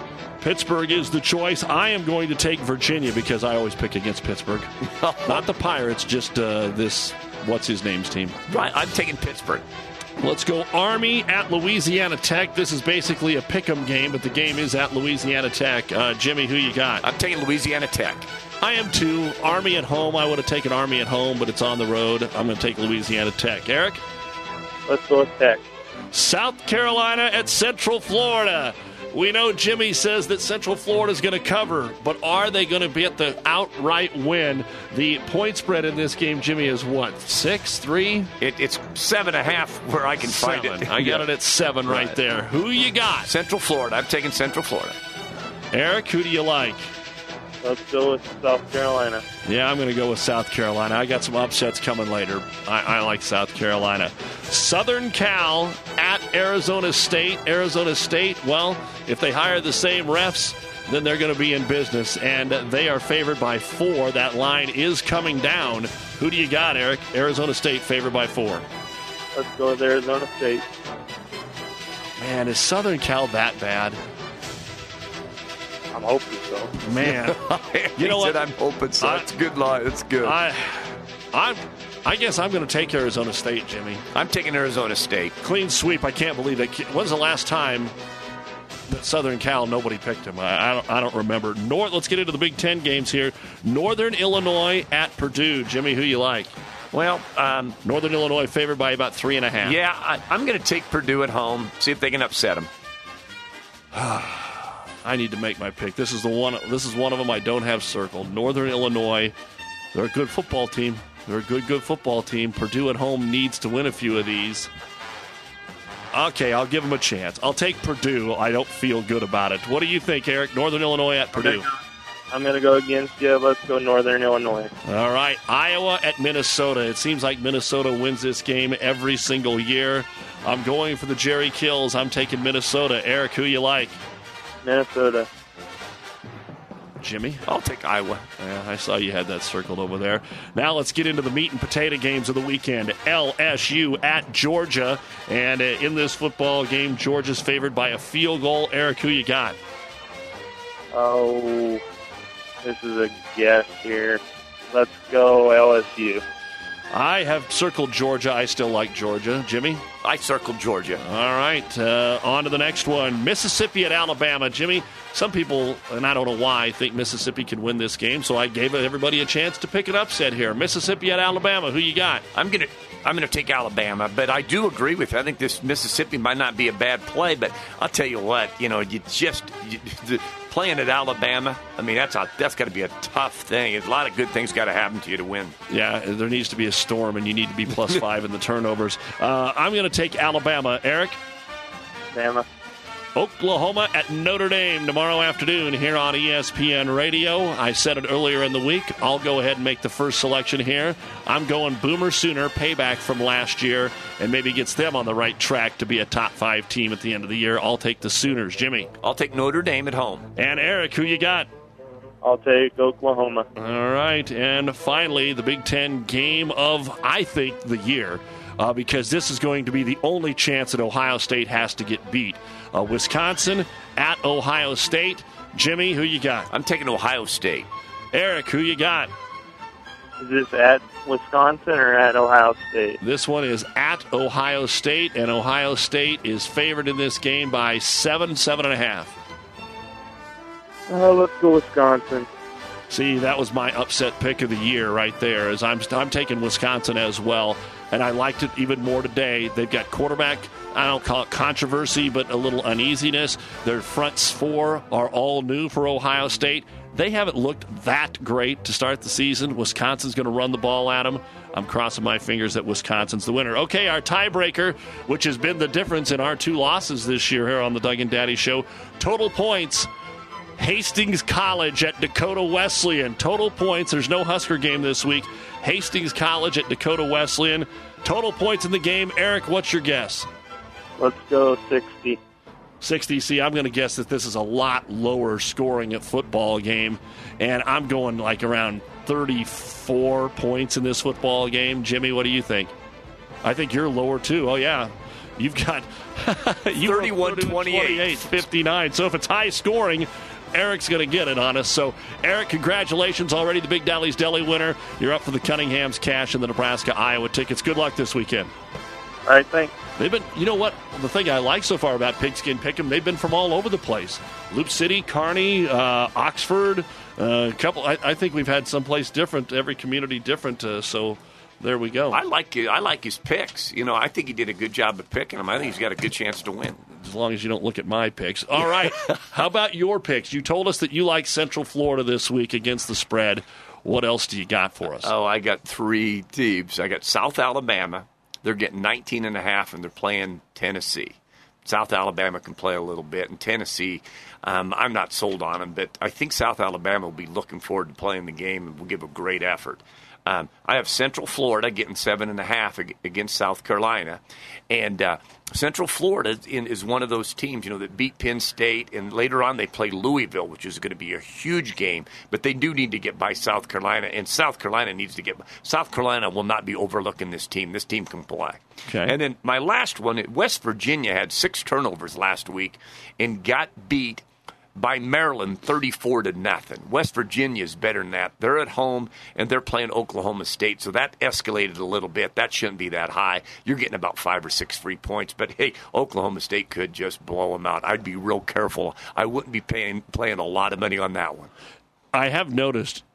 Pittsburgh is the choice. I am going to take Virginia because I always pick against Pittsburgh. Not the Pirates, just this, what's-his-name's team. Right, I'm taking Pittsburgh. Let's go Army at Louisiana Tech. This is basically a pick'em game, but the game is at Louisiana Tech. Jimmy, who you got? I'm taking Louisiana Tech. I am too. Army at home. I would have taken Army at home, but it's on the road. I'm going to take Louisiana Tech. Eric? Let's go with Tech. South Carolina at Central Florida. We know Jimmy says that Central Florida is going to cover, but are they going to get the outright win? The point spread in this game, Jimmy, is what? 6, 3? It's 7.5 where I can find it. I got it at 7 right there. Who you got? Central Florida. I'm taking Central Florida. Eric, who do you like? Let's go with South Carolina. Yeah, I'm going to go with South Carolina. I got some upsets coming later. I like South Carolina. Southern Cal at Arizona State. Arizona State, well, if they hire the same refs, then they're going to be in business, and they are favored by 4. That line is coming down. Who do you got, Eric? Arizona State favored by 4. Let's go with Arizona State. Man, is Southern Cal that bad? I'm hoping so. Man, you know what? I'm hoping so. That's a good line. That's good. I guess I'm going to take Arizona State, Jimmy. I'm taking Arizona State. Clean sweep. I can't believe it. When's the last time that Southern Cal nobody picked him? I don't remember. Let's get into the Big Ten games here. Northern Illinois at Purdue. Jimmy, who you like? Well, Northern Illinois favored by about 3.5. Yeah, I'm going to take Purdue at home. See if they can upset them. I need to make my pick. This is one of them I don't have circled. Northern Illinois, they're a good football team. They're a good football team. Purdue at home needs to win a few of these. Okay, I'll give them a chance. I'll take Purdue. I don't feel good about it. What do you think, Eric? Northern Illinois at Purdue. I'm going to go against you. Let's go Northern Illinois. All right, Iowa at Minnesota. It seems like Minnesota wins this game every single year. I'm going for the Jerry Kills. I'm taking Minnesota. Eric, who you like? Minnesota. Jimmy? I'll take Iowa. Yeah, I saw you had that circled over there. Now let's get into the meat and potato games of the weekend. LSU at Georgia. And in this football game, Georgia's favored by a field goal. Eric, who you got? Oh, this is a guess here. Let's go LSU. I have circled Georgia. I still like Georgia. Jimmy? I circled Georgia. All right, on to the next one. Mississippi at Alabama. Jimmy, some people, and I don't know why, think Mississippi can win this game, so I gave everybody a chance to pick an upset here. Mississippi at Alabama. Who you got? I'm gonna take Alabama, but I do agree with you. I think this Mississippi might not be a bad play, but I'll tell you what, playing at Alabama, I mean, that's got to be a tough thing. A lot of good things got to happen to you to win. Yeah, there needs to be a storm, and you need to be +5 in the turnovers. I'm going to take Alabama. Eric? Alabama. Oklahoma at Notre Dame tomorrow afternoon here on ESPN Radio. I said it earlier in the week. I'll go ahead and make the first selection here. I'm going Boomer Sooner, payback from last year, and maybe gets them on the right track to be a top 5 team at the end of the year. I'll take the Sooners. Jimmy? I'll take Notre Dame at home. And Eric, who you got? I'll take Oklahoma. All right, and finally, the Big Ten game of, I think, the year. Because this is going to be the only chance that Ohio State has to get beat. Wisconsin at Ohio State. Jimmy, who you got? I'm taking Ohio State. Eric, who you got? Is this at Wisconsin or at Ohio State? This one is at Ohio State, and Ohio State is favored in this game by 7.5. Let's go Wisconsin. See, that was my upset pick of the year right there, as I'm taking Wisconsin as well. And I liked it even more today. They've got quarterback, I don't call it controversy, but a little uneasiness. Their fronts 4 are all new for Ohio State. They haven't looked that great to start the season. Wisconsin's going to run the ball at them. I'm crossing my fingers that Wisconsin's the winner. Okay, our tiebreaker, which has been the difference in our 2 losses this year here on the Doug and Daddy Show. Total points. Hastings College at Dakota Wesleyan. Total points. There's no Husker game this week. Hastings College at Dakota Wesleyan. Total points in the game. Eric, what's your guess? Let's go 60. 60. See, I'm going to guess that this is a lot lower scoring at football game, and I'm going like around 34 points in this football game. Jimmy, what do you think? I think you're lower too. Oh, yeah. You've got 31-28. 59. So if it's high scoring, Eric's going to get it on us. So, Eric, congratulations already, the Big Dally's Deli winner. You're up for the Cunningham's cash and the Nebraska-Iowa tickets. Good luck this weekend. All right, thanks. They've been, you know what, the thing I like so far about Pigskin Pick'em, they've been from all over the place. Loop City, Kearney, Oxford, a couple. I think we've had someplace different, every community different, so there we go. I like his picks. I think he did a good job of picking them. I think he's got a good chance to win. As long as you don't look at my picks. All right, how about your picks? You told us that you like Central Florida this week against the spread. What else do you got for us? Oh, I got 3 teams. I got South Alabama. They're getting 19.5, and they're playing Tennessee. South Alabama can play a little bit, and Tennessee, I'm not sold on them, but I think South Alabama will be looking forward to playing the game and will give a great effort. I have Central Florida getting 7.5 against South Carolina, and Central Florida is one of those teams, that beat Penn State, and later on they play Louisville, which is going to be a huge game. But they do need to get by South Carolina, and South Carolina needs to get by. South Carolina will not be overlooking this team. This team can play. Okay. And then my last one, West Virginia had 6 turnovers last week and got beat by Maryland 34-0. West Virginia is better than that. They're at home, and they're playing Oklahoma State, so that escalated a little bit. That shouldn't be that high. You're getting about 5 or 6 free points, but, hey, Oklahoma State could just blow them out. I'd be real careful. I wouldn't be playing a lot of money on that one. I have noticed,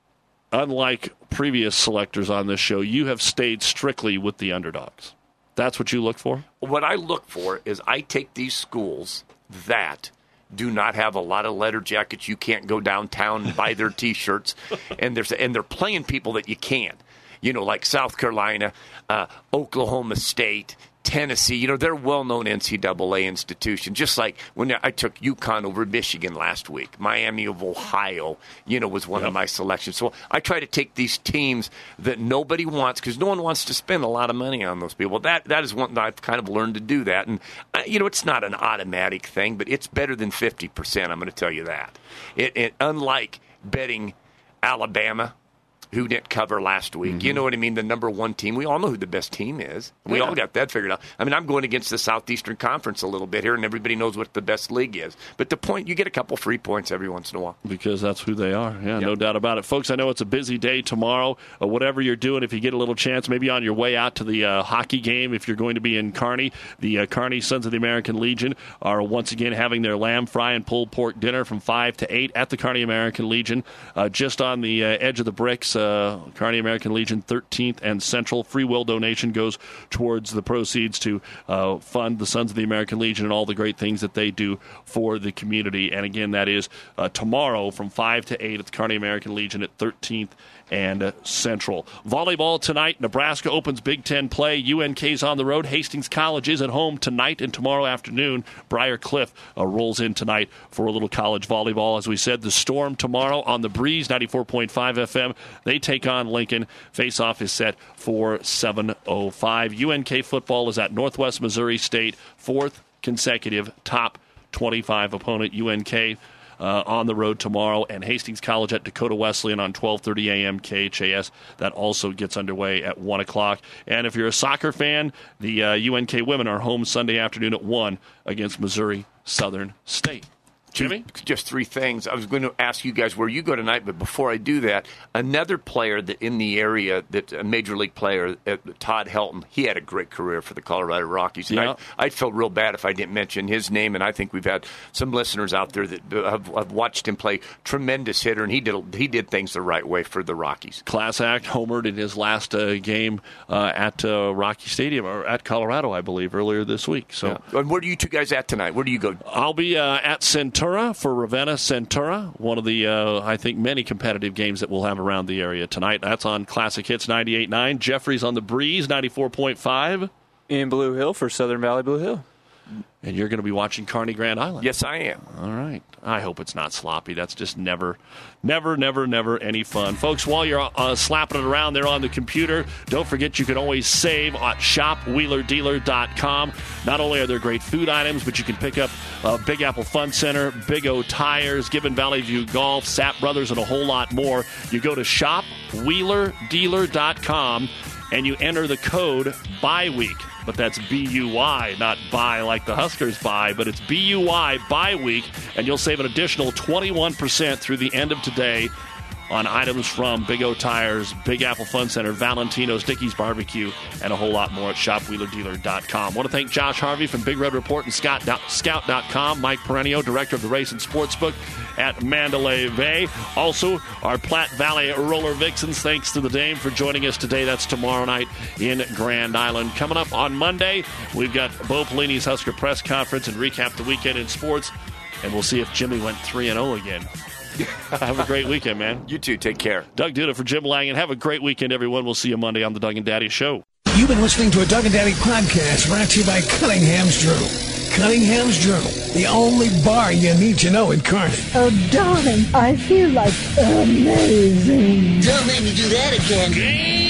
unlike previous selectors on this show, you have stayed strictly with the underdogs. That's what you look for? What I look for is I take these schools that do not have a lot of leather jackets. You can't go downtown and buy their T-shirts, and they're playing people that you can't. Like South Carolina, Oklahoma State, Tennessee. They're well-known NCAA institutions. Just like when I took UConn over Michigan last week, Miami of Ohio, was one of my selections. So I try to take these teams that nobody wants, because no one wants to spend a lot of money on those people. That is one that I've kind of learned to do that. And it's not an automatic thing, but it's better than 50%. I'm going to tell you that. It unlike betting Alabama, who didn't cover last week. Mm-hmm. You know what I mean? The number 1 team. We all know who the best team is. We all got that figured out. I mean, I'm going against the Southeastern Conference a little bit here, and everybody knows what the best league is. But the point, you get a couple free points every once in a while. Because that's who they are. Yeah, no doubt about it. Folks, I know it's a busy day tomorrow. Whatever you're doing, if you get a little chance, maybe on your way out to the hockey game, if you're going to be in Kearney, the Kearney Sons of the American Legion are once again having their lamb fry and pulled pork dinner from 5 to 8 at the Kearney American Legion. Just on the edge of the bricks, Kearney American Legion 13th and Central. Free will donation goes towards the proceeds to fund the Sons of the American Legion and all the great things that they do for the community. And again, that is tomorrow from 5 to 8 at the Kearney American Legion at 13th and Central. Volleyball tonight. Nebraska opens Big Ten play. UNK's on the road. Hastings College is at home tonight and tomorrow afternoon. Briar Cliff rolls in tonight for a little college volleyball. As we said, the Storm tomorrow on the Breeze, 94.5 FM. They take on Lincoln. Face-off is set for 7:05. UNK football is at Northwest Missouri State, 4th consecutive top 25 opponent. UNK on the road tomorrow, and Hastings College at Dakota Wesleyan on 12:30 a.m. KHAS. That also gets underway at 1 o'clock. And if you're a soccer fan, the UNK women are home Sunday afternoon at 1 against Missouri Southern State. Jimmy? Just 3 things. I was going to ask you guys where you go tonight, but before I do that, another player that in the area, that a major league player, Todd Helton, he had a great career for the Colorado Rockies. And I'd felt real bad if I didn't mention his name, and I think we've had some listeners out there that have watched him play. Tremendous hitter, and he did things the right way for the Rockies. Class act, homered in his last game at Rocky Stadium, or at Colorado, I believe, earlier this week. So, And where are you two guys at tonight? Where do you go? I'll be at Centura for Ravenna Centura, one of the, I think, many competitive games that we'll have around the area tonight. That's on Classic Hits 98.9. Jeffrey's on the Breeze 94.5. In Blue Hill for Southern Valley Blue Hill. And you're going to be watching Kearney Grand Island. Yes, I am. All right. I hope it's not sloppy. That's just never any fun. Folks, while you're slapping it around there on the computer, don't forget you can always save at shopwheelerdealer.com. Not only are there great food items, but you can pick up Big Apple Fun Center, Big O Tires, Gibbon Valley View Golf, Sapp Brothers, and a whole lot more. You go to shopwheelerdealer.com and you enter the code BYWEEK. but that's B-U-Y, not buy like the Huskers buy, but it's B-U-Y, buy week, and you'll save an additional 21% through the end of today on items from Big O Tires, Big Apple Fun Center, Valentino's, Dickey's Barbecue, and a whole lot more at shopwheelerdealer.com. I want to thank Josh Harvey from Big Red Report and Scout.com, Mike Perenio, Director of the Race and Sportsbook at Mandalay Bay. Also, our Platte Valley Roller Vixens, thanks to the Dame for joining us today. That's tomorrow night in Grand Island. Coming up on Monday, we've got Bo Pelini's Husker press conference and recap the weekend in sports, and we'll see if Jimmy went 3-0 again. Have a great weekend, man. You too. Take care. Doug Duda for Jim Langan. Have a great weekend, everyone. We'll see you Monday on the Doug and Daddy Show. You've been listening to a Doug and Daddy podcast brought to you by Cunningham's Journal. Cunningham's Journal, the only bar you need to know in Kearney. Oh, darling, I feel like amazing. Don't make me do that again. Game